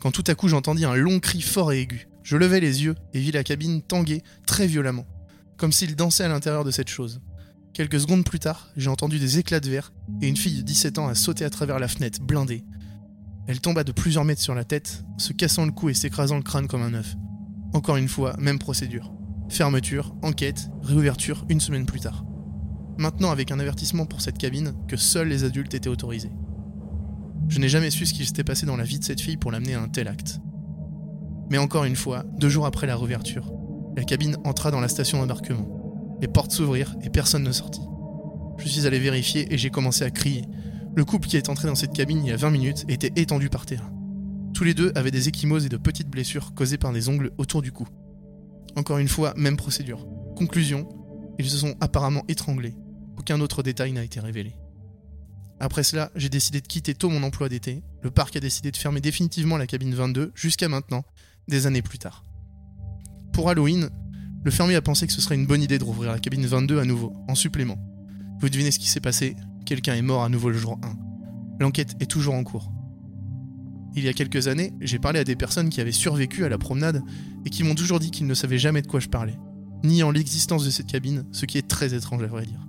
quand tout à coup j'entendis un long cri fort et aigu. Je levai les yeux et vis la cabine tanguer très violemment, comme s'il dansait à l'intérieur de cette chose. Quelques secondes plus tard, j'ai entendu des éclats de verre et une fille de 17 ans a sauté à travers la fenêtre, blindée. Elle tomba de plusieurs mètres sur la tête, se cassant le cou et s'écrasant le crâne comme un œuf. Encore une fois, même procédure. Fermeture, enquête, réouverture 1 semaine plus tard. Maintenant avec un avertissement pour cette cabine que seuls les adultes étaient autorisés. Je n'ai jamais su ce qui s'était passé dans la vie de cette fille pour l'amener à un tel acte. Mais encore une fois, 2 jours après la réouverture, la cabine entra dans la station d'embarquement. Les portes s'ouvrirent et personne ne sortit. Je suis allé vérifier et j'ai commencé à crier. Le couple qui est entré dans cette cabine il y a 20 minutes était étendu par terre. Tous les deux avaient des ecchymoses et de petites blessures causées par des ongles autour du cou. Encore une fois, même procédure. Conclusion, ils se sont apparemment étranglés. Aucun autre détail n'a été révélé. Après cela, j'ai décidé de quitter tôt mon emploi d'été. Le parc a décidé de fermer définitivement la cabine 22 jusqu'à maintenant, des années plus tard. Pour Halloween, le fermier a pensé que ce serait une bonne idée de rouvrir la cabine 22 à nouveau, en supplément. Vous devinez ce qui s'est passé ? Quelqu'un est mort à nouveau le jour 1. L'enquête est toujours en cours. Il y a quelques années, j'ai parlé à des personnes qui avaient survécu à la promenade et qui m'ont toujours dit qu'ils ne savaient jamais de quoi je parlais, niant l'existence de cette cabine, ce qui est très étrange à vrai dire.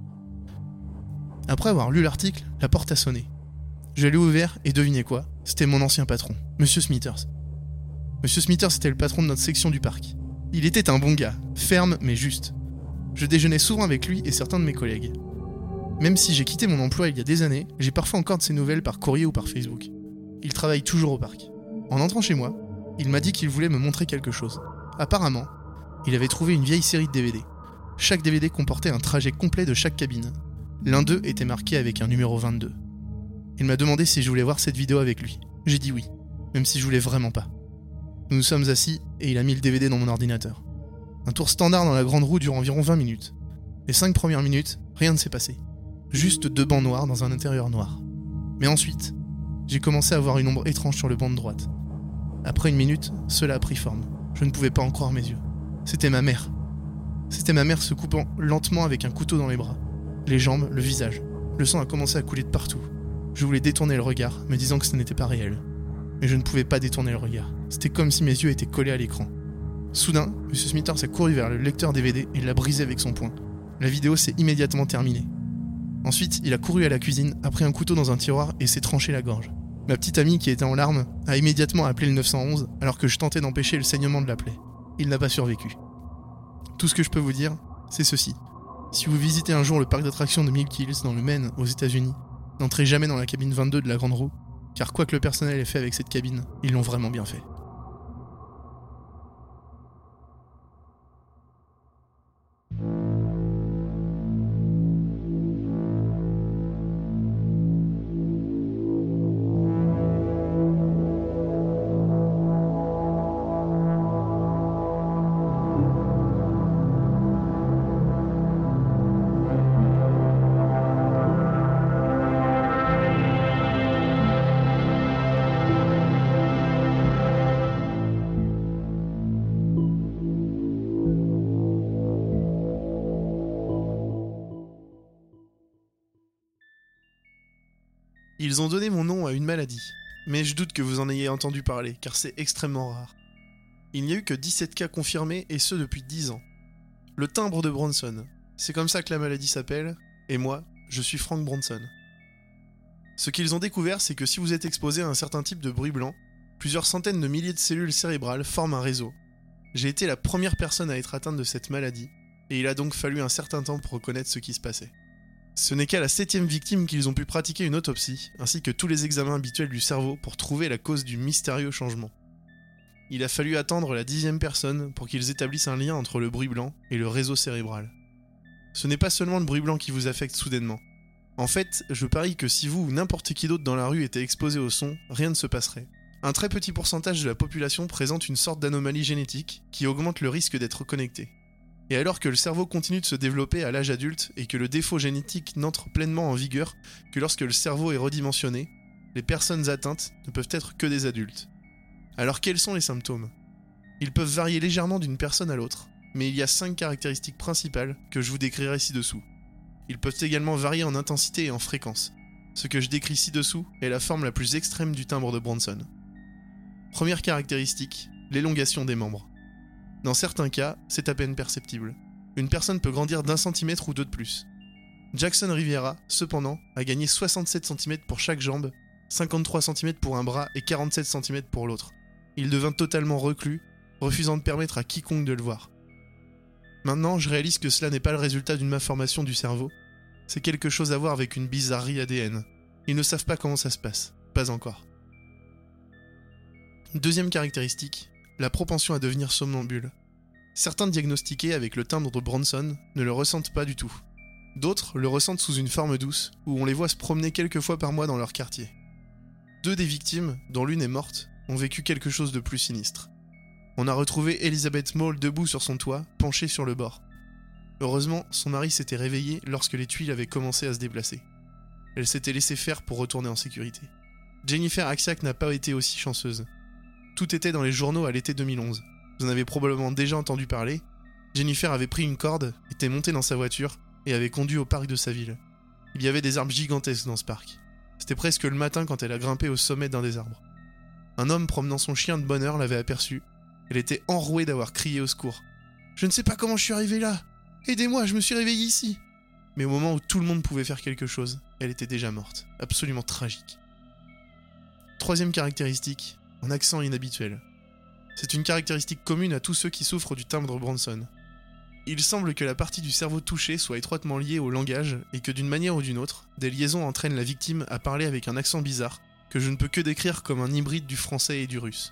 Après avoir lu l'article, la porte a sonné. Je l'ai ouvert et devinez quoi ? C'était mon ancien patron, Monsieur Smithers. Monsieur Smithers était le patron de notre section du parc. Il était un bon gars, ferme mais juste. Je déjeunais souvent avec lui et certains de mes collègues. Même si j'ai quitté mon emploi il y a des années, j'ai parfois encore de ses nouvelles par courrier ou par Facebook. Il travaille toujours au parc. En entrant chez moi, il m'a dit qu'il voulait me montrer quelque chose. Apparemment, il avait trouvé une vieille série de DVD. Chaque DVD comportait un trajet complet de chaque cabine. L'un d'eux était marqué avec un numéro 22. Il m'a demandé si je voulais voir cette vidéo avec lui. J'ai dit oui, même si je voulais vraiment pas. Nous nous sommes assis et il a mis le DVD dans mon ordinateur. Un tour standard dans la grande roue dure environ 20 minutes. Les 5 premières minutes, rien ne s'est passé. Juste 2 bancs noirs dans un intérieur noir. Mais ensuite, j'ai commencé à voir une ombre étrange sur le banc de droite. Après 1 minute, cela a pris forme. Je ne pouvais pas en croire mes yeux. C'était ma mère. C'était ma mère se coupant lentement avec un couteau dans les bras. Les jambes, le visage. Le sang a commencé à couler de partout. Je voulais détourner le regard, me disant que ce n'était pas réel. Mais je ne pouvais pas détourner le regard. C'était comme si mes yeux étaient collés à l'écran. Soudain, M. Smithers a couru vers le lecteur DVD et l'a brisé avec son poing. La vidéo s'est immédiatement terminée. Ensuite, il a couru à la cuisine, a pris un couteau dans un tiroir et s'est tranché la gorge. Ma petite amie, qui était en larmes, a immédiatement appelé le 911 alors que je tentais d'empêcher le saignement de la plaie. Il n'a pas survécu. Tout ce que je peux vous dire, c'est ceci. Si vous visitez un jour le parc d'attractions de Milk Hills dans le Maine, aux États-Unis, n'entrez jamais dans la cabine 22 de la grande roue, car quoi que le personnel ait fait avec cette cabine, ils l'ont vraiment bien fait. Ils ont donné mon nom à une maladie, mais je doute que vous en ayez entendu parler, car c'est extrêmement rare. Il n'y a eu que 17 cas confirmés, et ce depuis 10 ans. Le timbre de Bronson, c'est comme ça que la maladie s'appelle, et moi, je suis Frank Bronson. Ce qu'ils ont découvert, c'est que si vous êtes exposé à un certain type de bruit blanc, plusieurs centaines de milliers de cellules cérébrales forment un réseau. J'ai été la première personne à être atteinte de cette maladie, et il a donc fallu un certain temps pour reconnaître ce qui se passait. Ce n'est qu'à la 7e victime qu'ils ont pu pratiquer une autopsie, ainsi que tous les examens habituels du cerveau pour trouver la cause du mystérieux changement. Il a fallu attendre la 10e personne pour qu'ils établissent un lien entre le bruit blanc et le réseau cérébral. Ce n'est pas seulement le bruit blanc qui vous affecte soudainement. En fait, je parie que si vous ou n'importe qui d'autre dans la rue était exposé au son, rien ne se passerait. Un très petit pourcentage de la population présente une sorte d'anomalie génétique qui augmente le risque d'être connecté. Et alors que le cerveau continue de se développer à l'âge adulte et que le défaut génétique n'entre pleinement en vigueur que lorsque le cerveau est redimensionné, les personnes atteintes ne peuvent être que des adultes. Alors quels sont les symptômes ? Ils peuvent varier légèrement d'une personne à l'autre, mais il y a 5 caractéristiques principales que je vous décrirai ci-dessous. Ils peuvent également varier en intensité et en fréquence. Ce que je décris ci-dessous est la forme la plus extrême du timbre de Bronson. Première caractéristique, l'élongation des membres. Dans certains cas, c'est à peine perceptible. Une personne peut grandir d'1 centimètre ou 2 de plus. Jackson Riviera, cependant, a gagné 67 cm pour chaque jambe, 53 cm pour un bras et 47 cm pour l'autre. Il devint totalement reclus, refusant de permettre à quiconque de le voir. Maintenant, je réalise que cela n'est pas le résultat d'une malformation du cerveau, c'est quelque chose à voir avec une bizarrerie ADN. Ils ne savent pas comment ça se passe, pas encore. Deuxième caractéristique, la propension à devenir somnambule. Certains diagnostiqués avec le timbre de Bronson ne le ressentent pas du tout. D'autres le ressentent sous une forme douce, où on les voit se promener quelques fois par mois dans leur quartier. 2 des victimes, dont l'une est morte, ont vécu quelque chose de plus sinistre. On a retrouvé Elizabeth Maule debout sur son toit, penchée sur le bord. Heureusement, son mari s'était réveillé lorsque les tuiles avaient commencé à se déplacer. Elle s'était laissée faire pour retourner en sécurité. Jennifer Axiak n'a pas été aussi chanceuse. Tout était dans les journaux à l'été 2011. Vous en avez probablement déjà entendu parler. Jennifer avait pris une corde, était montée dans sa voiture et avait conduit au parc de sa ville. Il y avait des arbres gigantesques dans ce parc. C'était presque le matin quand elle a grimpé au sommet d'un des arbres. Un homme promenant son chien de bonne heure l'avait aperçue. Elle était enrouée d'avoir crié au secours. « Je ne sais pas comment je suis arrivée là. Aidez-moi, je me suis réveillée ici !» Mais au moment où tout le monde pouvait faire quelque chose, elle était déjà morte. Absolument tragique. Troisième caractéristique, un accent inhabituel. C'est une caractéristique commune à tous ceux qui souffrent du timbre de Bronson. Il semble que la partie du cerveau touchée soit étroitement liée au langage et que d'une manière ou d'une autre, des liaisons entraînent la victime à parler avec un accent bizarre que je ne peux que décrire comme un hybride du français et du russe.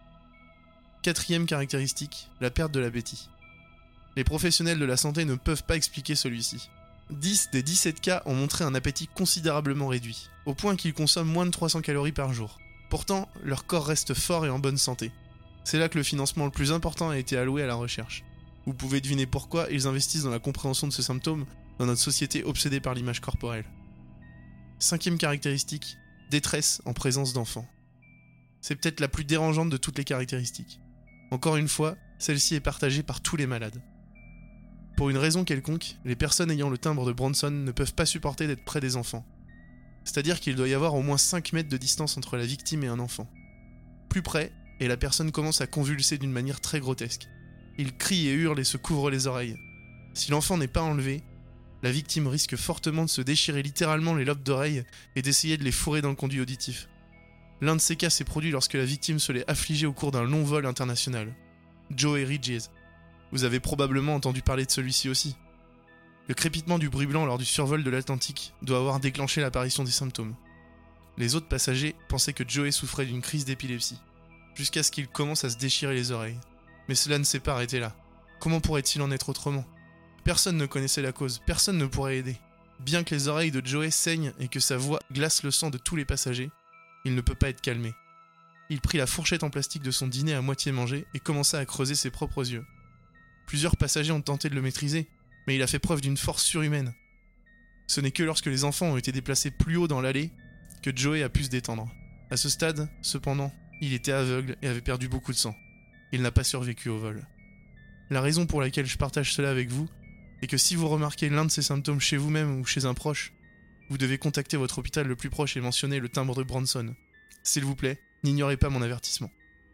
Quatrième caractéristique, la perte de l'appétit. Les professionnels de la santé ne peuvent pas expliquer celui-ci. 10 des 17 cas ont montré un appétit considérablement réduit, au point qu'ils consomment moins de 300 calories par jour. Pourtant, leur corps reste fort et en bonne santé. C'est là que le financement le plus important a été alloué à la recherche. Vous pouvez deviner pourquoi ils investissent dans la compréhension de ce symptôme dans notre société obsédée par l'image corporelle. Cinquième caractéristique, détresse en présence d'enfants. C'est peut-être la plus dérangeante de toutes les caractéristiques. Encore une fois, celle-ci est partagée par tous les malades. Pour une raison quelconque, les personnes ayant le timbre de Bronson ne peuvent pas supporter d'être près des enfants. C'est-à-dire qu'il doit y avoir au moins 5 mètres de distance entre la victime et un enfant. Plus près, et la personne commence à convulser d'une manière très grotesque. Il crie et hurle et se couvre les oreilles. Si l'enfant n'est pas enlevé, la victime risque fortement de se déchirer littéralement les lobes d'oreilles et d'essayer de les fourrer dans le conduit auditif. L'un de ces cas s'est produit lorsque la victime se l'est affligée au cours d'un long vol international. Joey Ridges. Vous avez probablement entendu parler de celui-ci aussi. Le crépitement du bruit blanc lors du survol de l'Atlantique doit avoir déclenché l'apparition des symptômes. Les autres passagers pensaient que Joey souffrait d'une crise d'épilepsie, jusqu'à ce qu'il commence à se déchirer les oreilles. Mais cela ne s'est pas arrêté là. Comment pourrait-il en être autrement ? Personne ne connaissait la cause, personne ne pourrait aider. Bien que les oreilles de Joey saignent et que sa voix glace le sang de tous les passagers, il ne peut pas être calmé. Il prit la fourchette en plastique de son dîner à moitié mangé et commença à creuser ses propres yeux. Plusieurs passagers ont tenté de le maîtriser, mais il a fait preuve d'une force surhumaine. Ce n'est que lorsque les enfants ont été déplacés plus haut dans l'allée que Joey a pu se détendre. À ce stade, cependant, il était aveugle et avait perdu beaucoup de sang. Il n'a pas survécu au vol. La raison pour laquelle je partage cela avec vous est que si vous remarquez l'un de ces symptômes chez vous-même ou chez un proche, vous devez contacter votre hôpital le plus proche et mentionner le timbre de Bronson. S'il vous plaît, n'ignorez pas mon avertissement.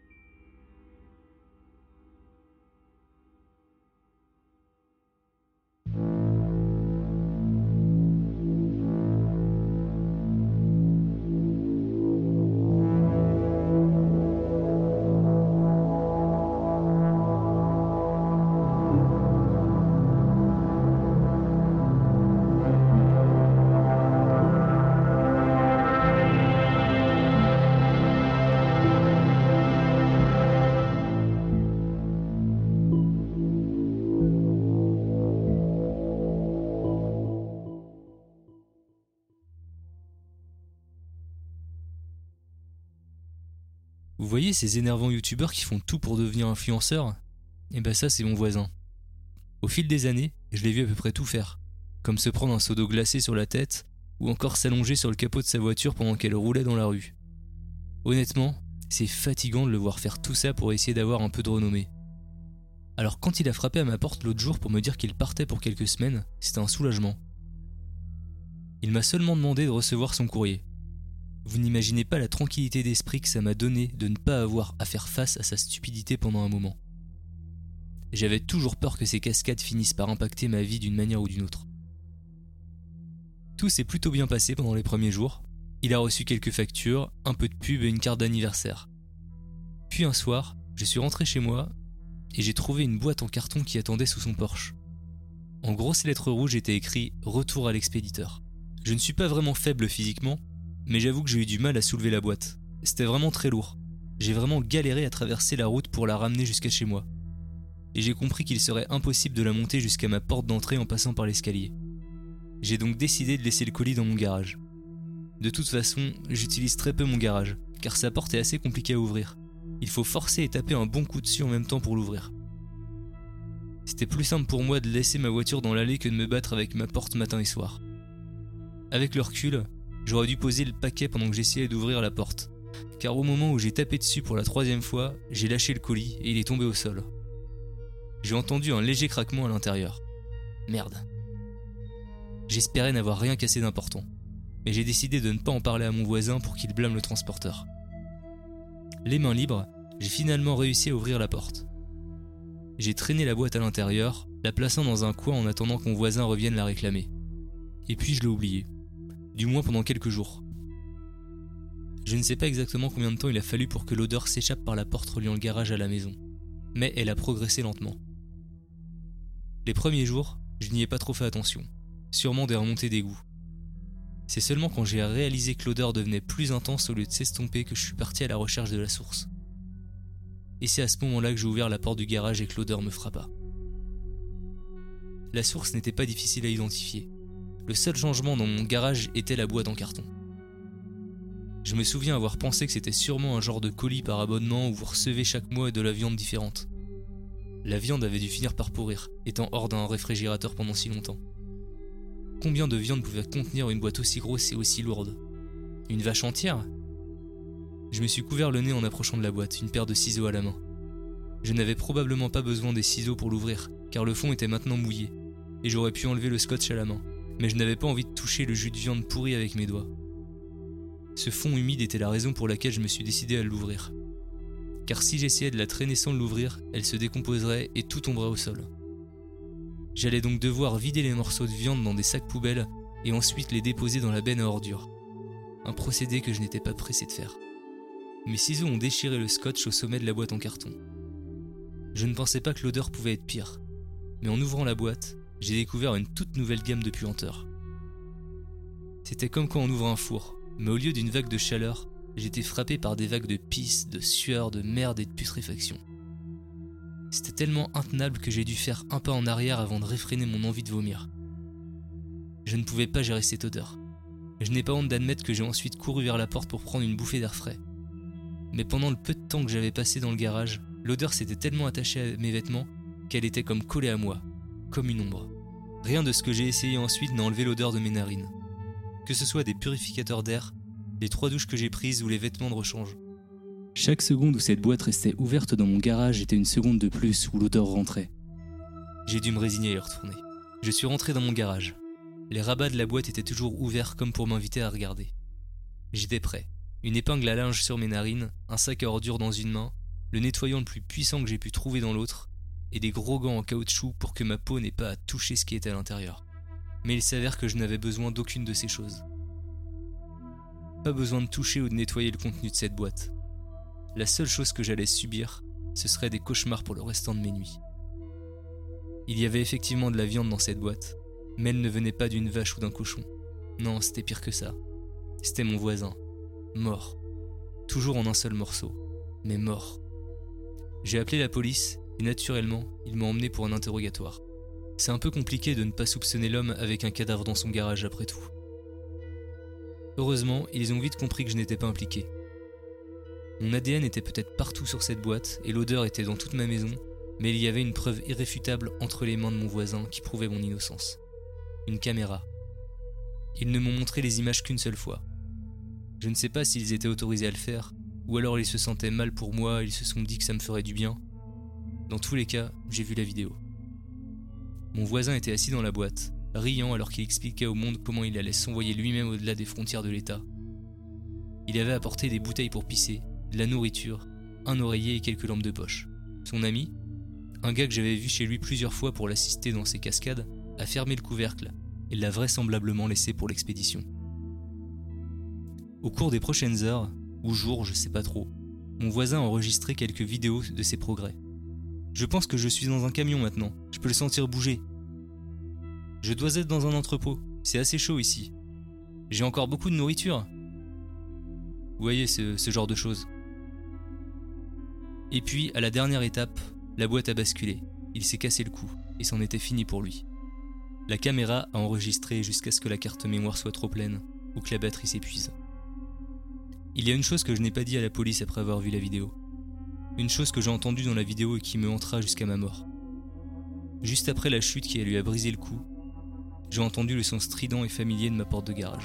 Vous voyez ces énervants youtubeurs qui font tout pour devenir influenceurs ? Eh ben ça c'est mon voisin. Au fil des années, je l'ai vu à peu près tout faire. Comme se prendre un seau d'eau glacée sur la tête, ou encore s'allonger sur le capot de sa voiture pendant qu'elle roulait dans la rue. Honnêtement, c'est fatigant de le voir faire tout ça pour essayer d'avoir un peu de renommée. Alors quand il a frappé à ma porte l'autre jour pour me dire qu'il partait pour quelques semaines, c'était un soulagement. Il m'a seulement demandé de recevoir son courrier. Vous n'imaginez pas la tranquillité d'esprit que ça m'a donné de ne pas avoir à faire face à sa stupidité pendant un moment. J'avais toujours peur que ces cascades finissent par impacter ma vie d'une manière ou d'une autre. Tout s'est plutôt bien passé pendant les premiers jours. Il a reçu quelques factures, un peu de pub et une carte d'anniversaire. Puis un soir, je suis rentré chez moi et j'ai trouvé une boîte en carton qui attendait sous son porche. En grosses lettres rouges était écrit « Retour à l'expéditeur ». Je ne suis pas vraiment faible physiquement, mais j'avoue que j'ai eu du mal à soulever la boîte. C'était vraiment très lourd. J'ai vraiment galéré à traverser la route pour la ramener jusqu'à chez moi. Et j'ai compris qu'il serait impossible de la monter jusqu'à ma porte d'entrée en passant par l'escalier. J'ai donc décidé de laisser le colis dans mon garage. De toute façon, j'utilise très peu mon garage, car sa porte est assez compliquée à ouvrir. Il faut forcer et taper un bon coup dessus en même temps pour l'ouvrir. C'était plus simple pour moi de laisser ma voiture dans l'allée que de me battre avec ma porte matin et soir. Avec le recul, j'aurais dû poser le paquet pendant que j'essayais d'ouvrir la porte, car au moment où j'ai tapé dessus pour la 3e fois, j'ai lâché le colis et il est tombé au sol. J'ai entendu un léger craquement à l'intérieur. Merde. J'espérais n'avoir rien cassé d'important, mais j'ai décidé de ne pas en parler à mon voisin pour qu'il blâme le transporteur. Les mains libres, j'ai finalement réussi à ouvrir la porte. J'ai traîné la boîte à l'intérieur, la plaçant dans un coin en attendant que mon voisin revienne la réclamer. Et puis je l'ai oubliée. Du moins pendant quelques jours. Je ne sais pas exactement combien de temps il a fallu pour que l'odeur s'échappe par la porte reliant le garage à la maison, mais elle a progressé lentement. Les premiers jours, je n'y ai pas trop fait attention, sûrement des remontées d'égout. C'est seulement quand j'ai réalisé que l'odeur devenait plus intense au lieu de s'estomper que je suis parti à la recherche de la source. Et c'est à ce moment-là que j'ai ouvert la porte du garage et que l'odeur me frappa. La source n'était pas difficile à identifier. Le seul changement dans mon garage était la boîte en carton. Je me souviens avoir pensé que c'était sûrement un genre de colis par abonnement où vous recevez chaque mois de la viande différente. La viande avait dû finir par pourrir, étant hors d'un réfrigérateur pendant si longtemps. Combien de viande pouvait contenir une boîte aussi grosse et aussi lourde ? Une vache entière ? Je me suis couvert le nez en approchant de la boîte, une paire de ciseaux à la main. Je n'avais probablement pas besoin des ciseaux pour l'ouvrir, car le fond était maintenant mouillé, et j'aurais pu enlever le scotch à la main. Mais je n'avais pas envie de toucher le jus de viande pourri avec mes doigts. Ce fond humide était la raison pour laquelle je me suis décidé à l'ouvrir. Car si j'essayais de la traîner sans l'ouvrir, elle se décomposerait et tout tomberait au sol. J'allais donc devoir vider les morceaux de viande dans des sacs poubelles et ensuite les déposer dans la benne à ordures. Un procédé que je n'étais pas pressé de faire. Mes ciseaux ont déchiré le scotch au sommet de la boîte en carton. Je ne pensais pas que l'odeur pouvait être pire, mais en ouvrant la boîte, j'ai découvert une toute nouvelle gamme de puanteurs. C'était comme quand on ouvre un four, mais au lieu d'une vague de chaleur, j'étais frappé par des vagues de pisse, de sueur, de merde et de putréfaction. C'était tellement intenable que j'ai dû faire un pas en arrière avant de réfréner mon envie de vomir. Je ne pouvais pas gérer cette odeur. Je n'ai pas honte d'admettre que j'ai ensuite couru vers la porte pour prendre une bouffée d'air frais. Mais pendant le peu de temps que j'avais passé dans le garage, l'odeur s'était tellement attachée à mes vêtements qu'elle était comme collée à moi, comme une ombre. Rien de ce que j'ai essayé ensuite n'a enlevé l'odeur de mes narines. Que ce soit des purificateurs d'air, les 3 douches que j'ai prises ou les vêtements de rechange. Chaque seconde où cette boîte restait ouverte dans mon garage était une seconde de plus où l'odeur rentrait. J'ai dû me résigner à y retourner. Je suis rentré dans mon garage. Les rabats de la boîte étaient toujours ouverts comme pour m'inviter à regarder. J'étais prêt. Une épingle à linge sur mes narines, un sac à ordures dans une main, le nettoyant le plus puissant que j'ai pu trouver dans l'autre, et des gros gants en caoutchouc pour que ma peau n'ait pas à toucher ce qui était à l'intérieur. Mais il s'avère que je n'avais besoin d'aucune de ces choses. Pas besoin de toucher ou de nettoyer le contenu de cette boîte. La seule chose que j'allais subir, ce serait des cauchemars pour le restant de mes nuits. Il y avait effectivement de la viande dans cette boîte, mais elle ne venait pas d'une vache ou d'un cochon. Non, c'était pire que ça. C'était mon voisin, mort. Toujours en un seul morceau, mais mort. J'ai appelé la police et naturellement, ils m'ont emmené pour un interrogatoire. C'est un peu compliqué de ne pas soupçonner l'homme avec un cadavre dans son garage après tout. Heureusement, ils ont vite compris que je n'étais pas impliqué. Mon ADN était peut-être partout sur cette boîte et l'odeur était dans toute ma maison, mais il y avait une preuve irréfutable entre les mains de mon voisin qui prouvait mon innocence. Une caméra. Ils ne m'ont montré les images qu'une seule fois. Je ne sais pas s'ils étaient autorisés à le faire, ou alors ils se sentaient mal pour moi et ils se sont dit que ça me ferait du bien. Dans tous les cas, j'ai vu la vidéo. Mon voisin était assis dans la boîte, riant alors qu'il expliquait au monde comment il allait s'envoyer lui-même au-delà des frontières de l'État. Il avait apporté des bouteilles pour pisser, de la nourriture, un oreiller et quelques lampes de poche. Son ami, un gars que j'avais vu chez lui plusieurs fois pour l'assister dans ses cascades, a fermé le couvercle et l'a vraisemblablement laissé pour l'expédition. Au cours des prochaines heures, ou jours, je sais pas trop, mon voisin a enregistré quelques vidéos de ses progrès. Je pense que je suis dans un camion maintenant, je peux le sentir bouger. Je dois être dans un entrepôt, c'est assez chaud ici. J'ai encore beaucoup de nourriture. Vous voyez ce genre de choses. Et puis, à la dernière étape, la boîte a basculé. Il s'est cassé le cou, et c'en était fini pour lui. La caméra a enregistré jusqu'à ce que la carte mémoire soit trop pleine, ou que la batterie s'épuise. Il y a une chose que je n'ai pas dit à la police après avoir vu la vidéo. Une chose que j'ai entendue dans la vidéo et qui me hantera jusqu'à ma mort. Juste après la chute qui lui a brisé le cou, j'ai entendu le son strident et familier de ma porte de garage.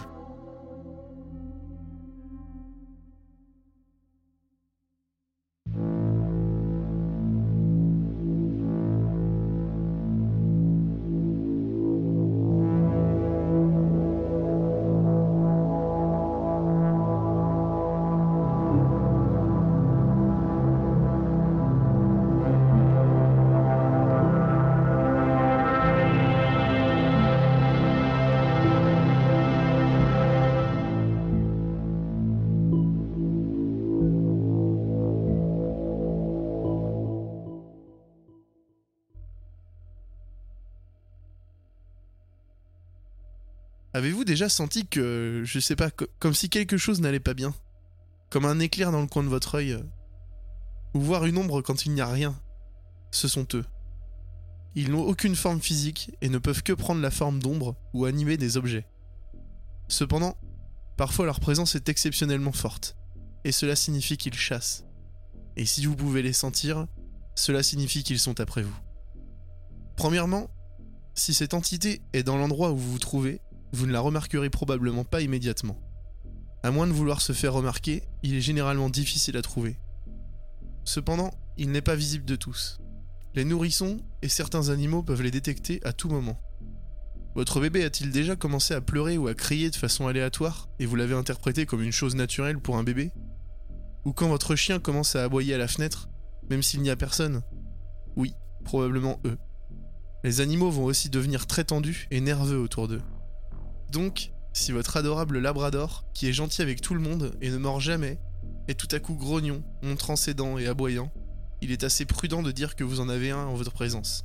Avez-vous déjà senti que, je sais pas, comme si quelque chose n'allait pas bien? Comme un éclair dans le coin de votre œil? Ou voir une ombre quand il n'y a rien? Ce sont eux. Ils n'ont aucune forme physique et ne peuvent que prendre la forme d'ombre ou animer des objets. Cependant, parfois leur présence est exceptionnellement forte, et cela signifie qu'ils chassent. Et si vous pouvez les sentir, cela signifie qu'ils sont après vous. Premièrement, si cette entité est dans l'endroit où vous vous trouvez, vous ne la remarquerez probablement pas immédiatement. À moins de vouloir se faire remarquer, il est généralement difficile à trouver. Cependant, il n'est pas visible de tous. Les nourrissons et certains animaux peuvent les détecter à tout moment. Votre bébé a-t-il déjà commencé à pleurer ou à crier de façon aléatoire et vous l'avez interprété comme une chose naturelle pour un bébé? Ou quand votre chien commence à aboyer à la fenêtre, même s'il n'y a personne? Oui, probablement eux. Les animaux vont aussi devenir très tendus et nerveux autour d'eux. Donc, si votre adorable labrador, qui est gentil avec tout le monde et ne mord jamais, est tout à coup grognon, montrant ses dents et aboyant, il est assez prudent de dire que vous en avez un en votre présence.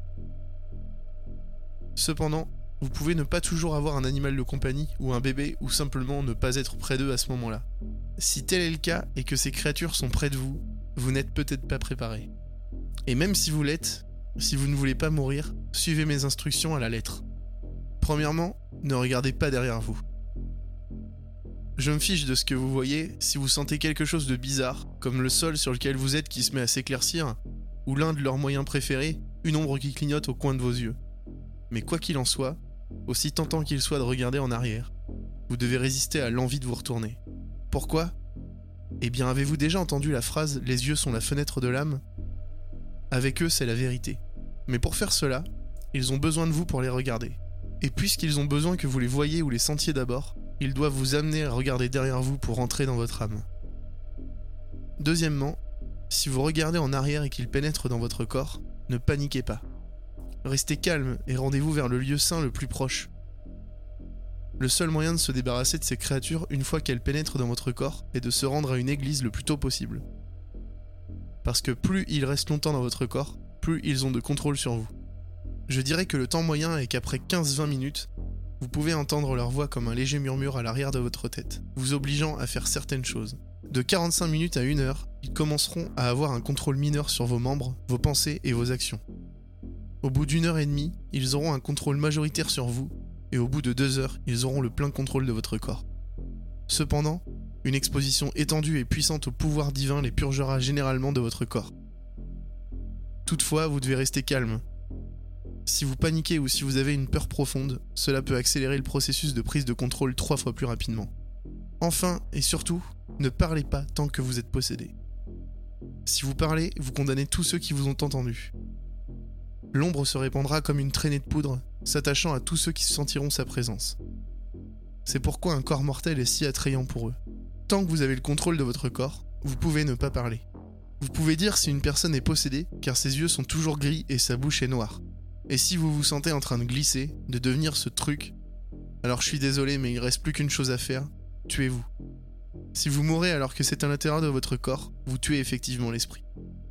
Cependant, vous pouvez ne pas toujours avoir un animal de compagnie ou un bébé ou simplement ne pas être près d'eux à ce moment-là. Si tel est le cas et que ces créatures sont près de vous, vous n'êtes peut-être pas préparé. Et même si vous l'êtes, si vous ne voulez pas mourir, suivez mes instructions à la lettre. Premièrement, ne regardez pas derrière vous. Je me fiche de ce que vous voyez si vous sentez quelque chose de bizarre, comme le sol sur lequel vous êtes qui se met à s'éclaircir, ou l'un de leurs moyens préférés, une ombre qui clignote au coin de vos yeux. Mais quoi qu'il en soit, aussi tentant qu'il soit de regarder en arrière, vous devez résister à l'envie de vous retourner. Pourquoi? Eh bien, avez-vous déjà entendu la phrase « les yeux sont la fenêtre de l'âme » ? Avec eux, c'est la vérité. Mais pour faire cela, ils ont besoin de vous pour les regarder. Et puisqu'ils ont besoin que vous les voyiez ou les sentiez d'abord, ils doivent vous amener à regarder derrière vous pour entrer dans votre âme. Deuxièmement, si vous regardez en arrière et qu'ils pénètrent dans votre corps, ne paniquez pas. Restez calme et rendez-vous vers le lieu saint le plus proche. Le seul moyen de se débarrasser de ces créatures une fois qu'elles pénètrent dans votre corps est de se rendre à une église le plus tôt possible. Parce que plus ils restent longtemps dans votre corps, plus ils ont de contrôle sur vous. Je dirais que le temps moyen est qu'après 15-20 minutes, vous pouvez entendre leur voix comme un léger murmure à l'arrière de votre tête, vous obligeant à faire certaines choses. De 45 minutes à 1 heure, ils commenceront à avoir un contrôle mineur sur vos membres, vos pensées et vos actions. Au bout d'1 heure et demie, ils auront un contrôle majoritaire sur vous, et au bout de 2 heures, ils auront le plein contrôle de votre corps. Cependant, une exposition étendue et puissante au pouvoir divin les purgera généralement de votre corps. Toutefois, vous devez rester calme. Si vous paniquez ou si vous avez une peur profonde, cela peut accélérer le processus de prise de contrôle 3 fois plus rapidement. Enfin, et surtout, ne parlez pas tant que vous êtes possédé. Si vous parlez, vous condamnez tous ceux qui vous ont entendu. L'ombre se répandra comme une traînée de poudre, s'attachant à tous ceux qui sentiront sa présence. C'est pourquoi un corps mortel est si attrayant pour eux. Tant que vous avez le contrôle de votre corps, vous pouvez ne pas parler. Vous pouvez dire si une personne est possédée, car ses yeux sont toujours gris et sa bouche est noire. Et si vous vous sentez en train de glisser, de devenir ce truc, alors je suis désolé mais il reste plus qu'une chose à faire, tuez-vous. Si vous mourrez alors que c'est à l'intérieur de votre corps, vous tuez effectivement l'esprit.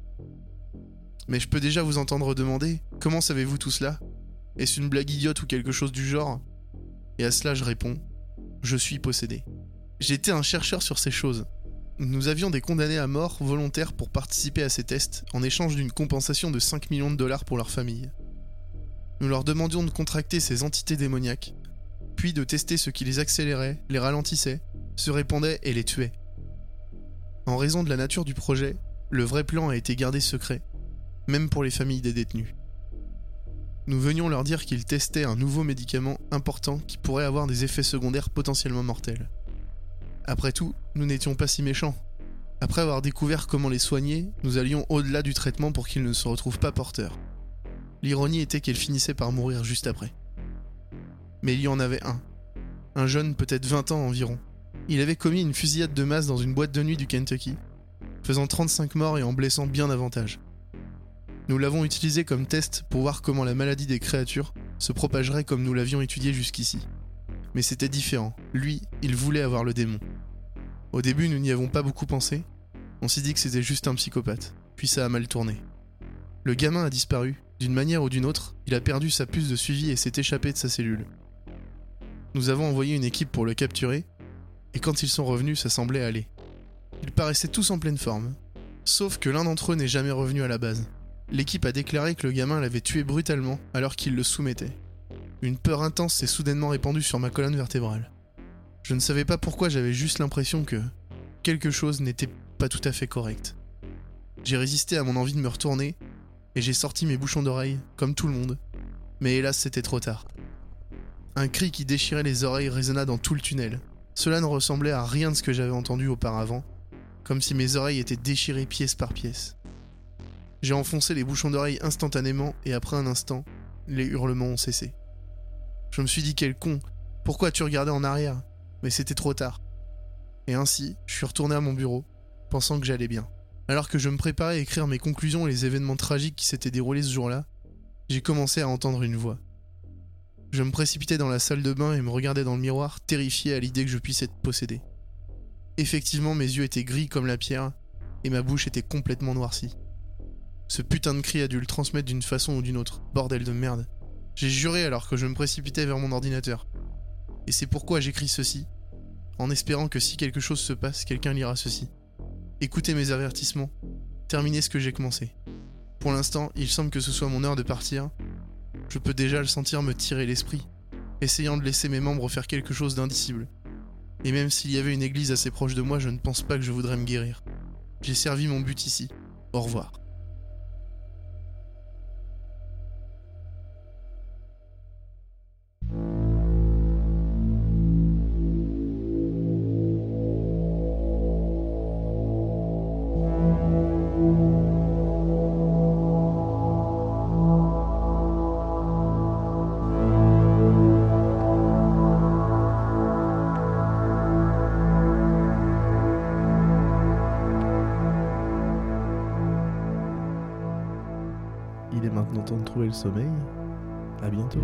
Mais je peux déjà vous entendre demander, comment savez-vous tout cela ? Est-ce une blague idiote ou quelque chose du genre ? Et à cela je réponds, je suis possédé. J'étais un chercheur sur ces choses. Nous avions des condamnés à mort volontaires pour participer à ces tests en échange d'une compensation de 5 millions de dollars pour leur famille. Nous leur demandions de contracter ces entités démoniaques, puis de tester ce qui les accélérait, les ralentissait, se répandait et les tuait. En raison de la nature du projet, le vrai plan a été gardé secret, même pour les familles des détenus. Nous venions leur dire qu'ils testaient un nouveau médicament important qui pourrait avoir des effets secondaires potentiellement mortels. Après tout, nous n'étions pas si méchants. Après avoir découvert comment les soigner, nous allions au-delà du traitement pour qu'ils ne se retrouvent pas porteurs. L'ironie était qu'ils finissaient par mourir juste après. Mais il y en avait un jeune peut-être 20 ans environ. Il avait commis une fusillade de masse dans une boîte de nuit du Kentucky, faisant 35 morts et en blessant bien davantage. Nous l'avons utilisé comme test pour voir comment la maladie des créatures se propagerait comme nous l'avions étudié jusqu'ici. Mais c'était différent. Lui, il voulait avoir le démon. Au début, nous n'y avons pas beaucoup pensé. On s'est dit que c'était juste un psychopathe. Puis ça a mal tourné. Le gamin a disparu. D'une manière ou d'une autre, il a perdu sa puce de suivi et s'est échappé de sa cellule. Nous avons envoyé une équipe pour le capturer, et quand ils sont revenus, ça semblait aller. Ils paraissaient tous en pleine forme. Sauf que l'un d'entre eux n'est jamais revenu à la base. L'équipe a déclaré que le gamin l'avait tué brutalement alors qu'il le soumettait. Une peur intense s'est soudainement répandue sur ma colonne vertébrale. Je ne savais pas pourquoi, j'avais juste l'impression que quelque chose n'était pas tout à fait correct. J'ai résisté à mon envie de me retourner et j'ai sorti mes bouchons d'oreilles, comme tout le monde. Mais hélas, c'était trop tard. Un cri qui déchirait les oreilles résonna dans tout le tunnel. Cela ne ressemblait à rien de ce que j'avais entendu auparavant, comme si mes oreilles étaient déchirées pièce par pièce. J'ai enfoncé les bouchons d'oreilles instantanément et après un instant, les hurlements ont cessé. Je me suis dit quel con, pourquoi as-tu regardé en arrière ? Mais c'était trop tard. Et ainsi, je suis retourné à mon bureau, pensant que j'allais bien. Alors que je me préparais à écrire mes conclusions et les événements tragiques qui s'étaient déroulés ce jour-là, j'ai commencé à entendre une voix. Je me précipitais dans la salle de bain et me regardais dans le miroir, terrifié à l'idée que je puisse être possédé. Effectivement, mes yeux étaient gris comme la pierre, et ma bouche était complètement noircie. Ce putain de cri a dû le transmettre d'une façon ou d'une autre, bordel de merde. J'ai juré alors que je me précipitais vers mon ordinateur. Et c'est pourquoi j'écris ceci, en espérant que si quelque chose se passe, quelqu'un lira ceci. Écoutez mes avertissements, terminez ce que j'ai commencé. Pour l'instant, il semble que ce soit mon heure de partir. Je peux déjà le sentir me tirer l'esprit, essayant de laisser mes membres faire quelque chose d'indicible. Et même s'il y avait une église assez proche de moi, je ne pense pas que je voudrais me guérir. J'ai servi mon but ici. Au revoir. Il est maintenant temps de trouver le sommeil. À bientôt.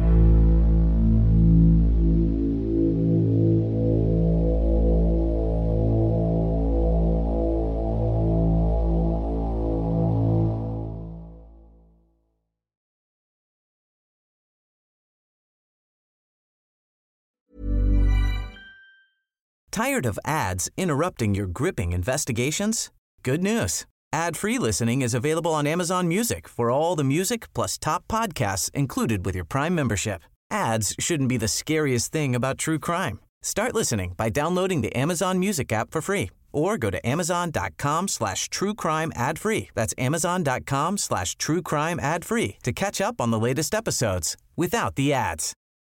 Tired of ads interrupting your gripping investigations? Good news. Ad-free listening is available on Amazon Music for all the music plus top podcasts included with your Prime membership. Ads shouldn't be the scariest thing about true crime. Start listening by downloading the Amazon Music app for free or go to amazon.com/truecrime ad-free. That's amazon.com/truecrime ad-free to catch up on the latest episodes without the ads.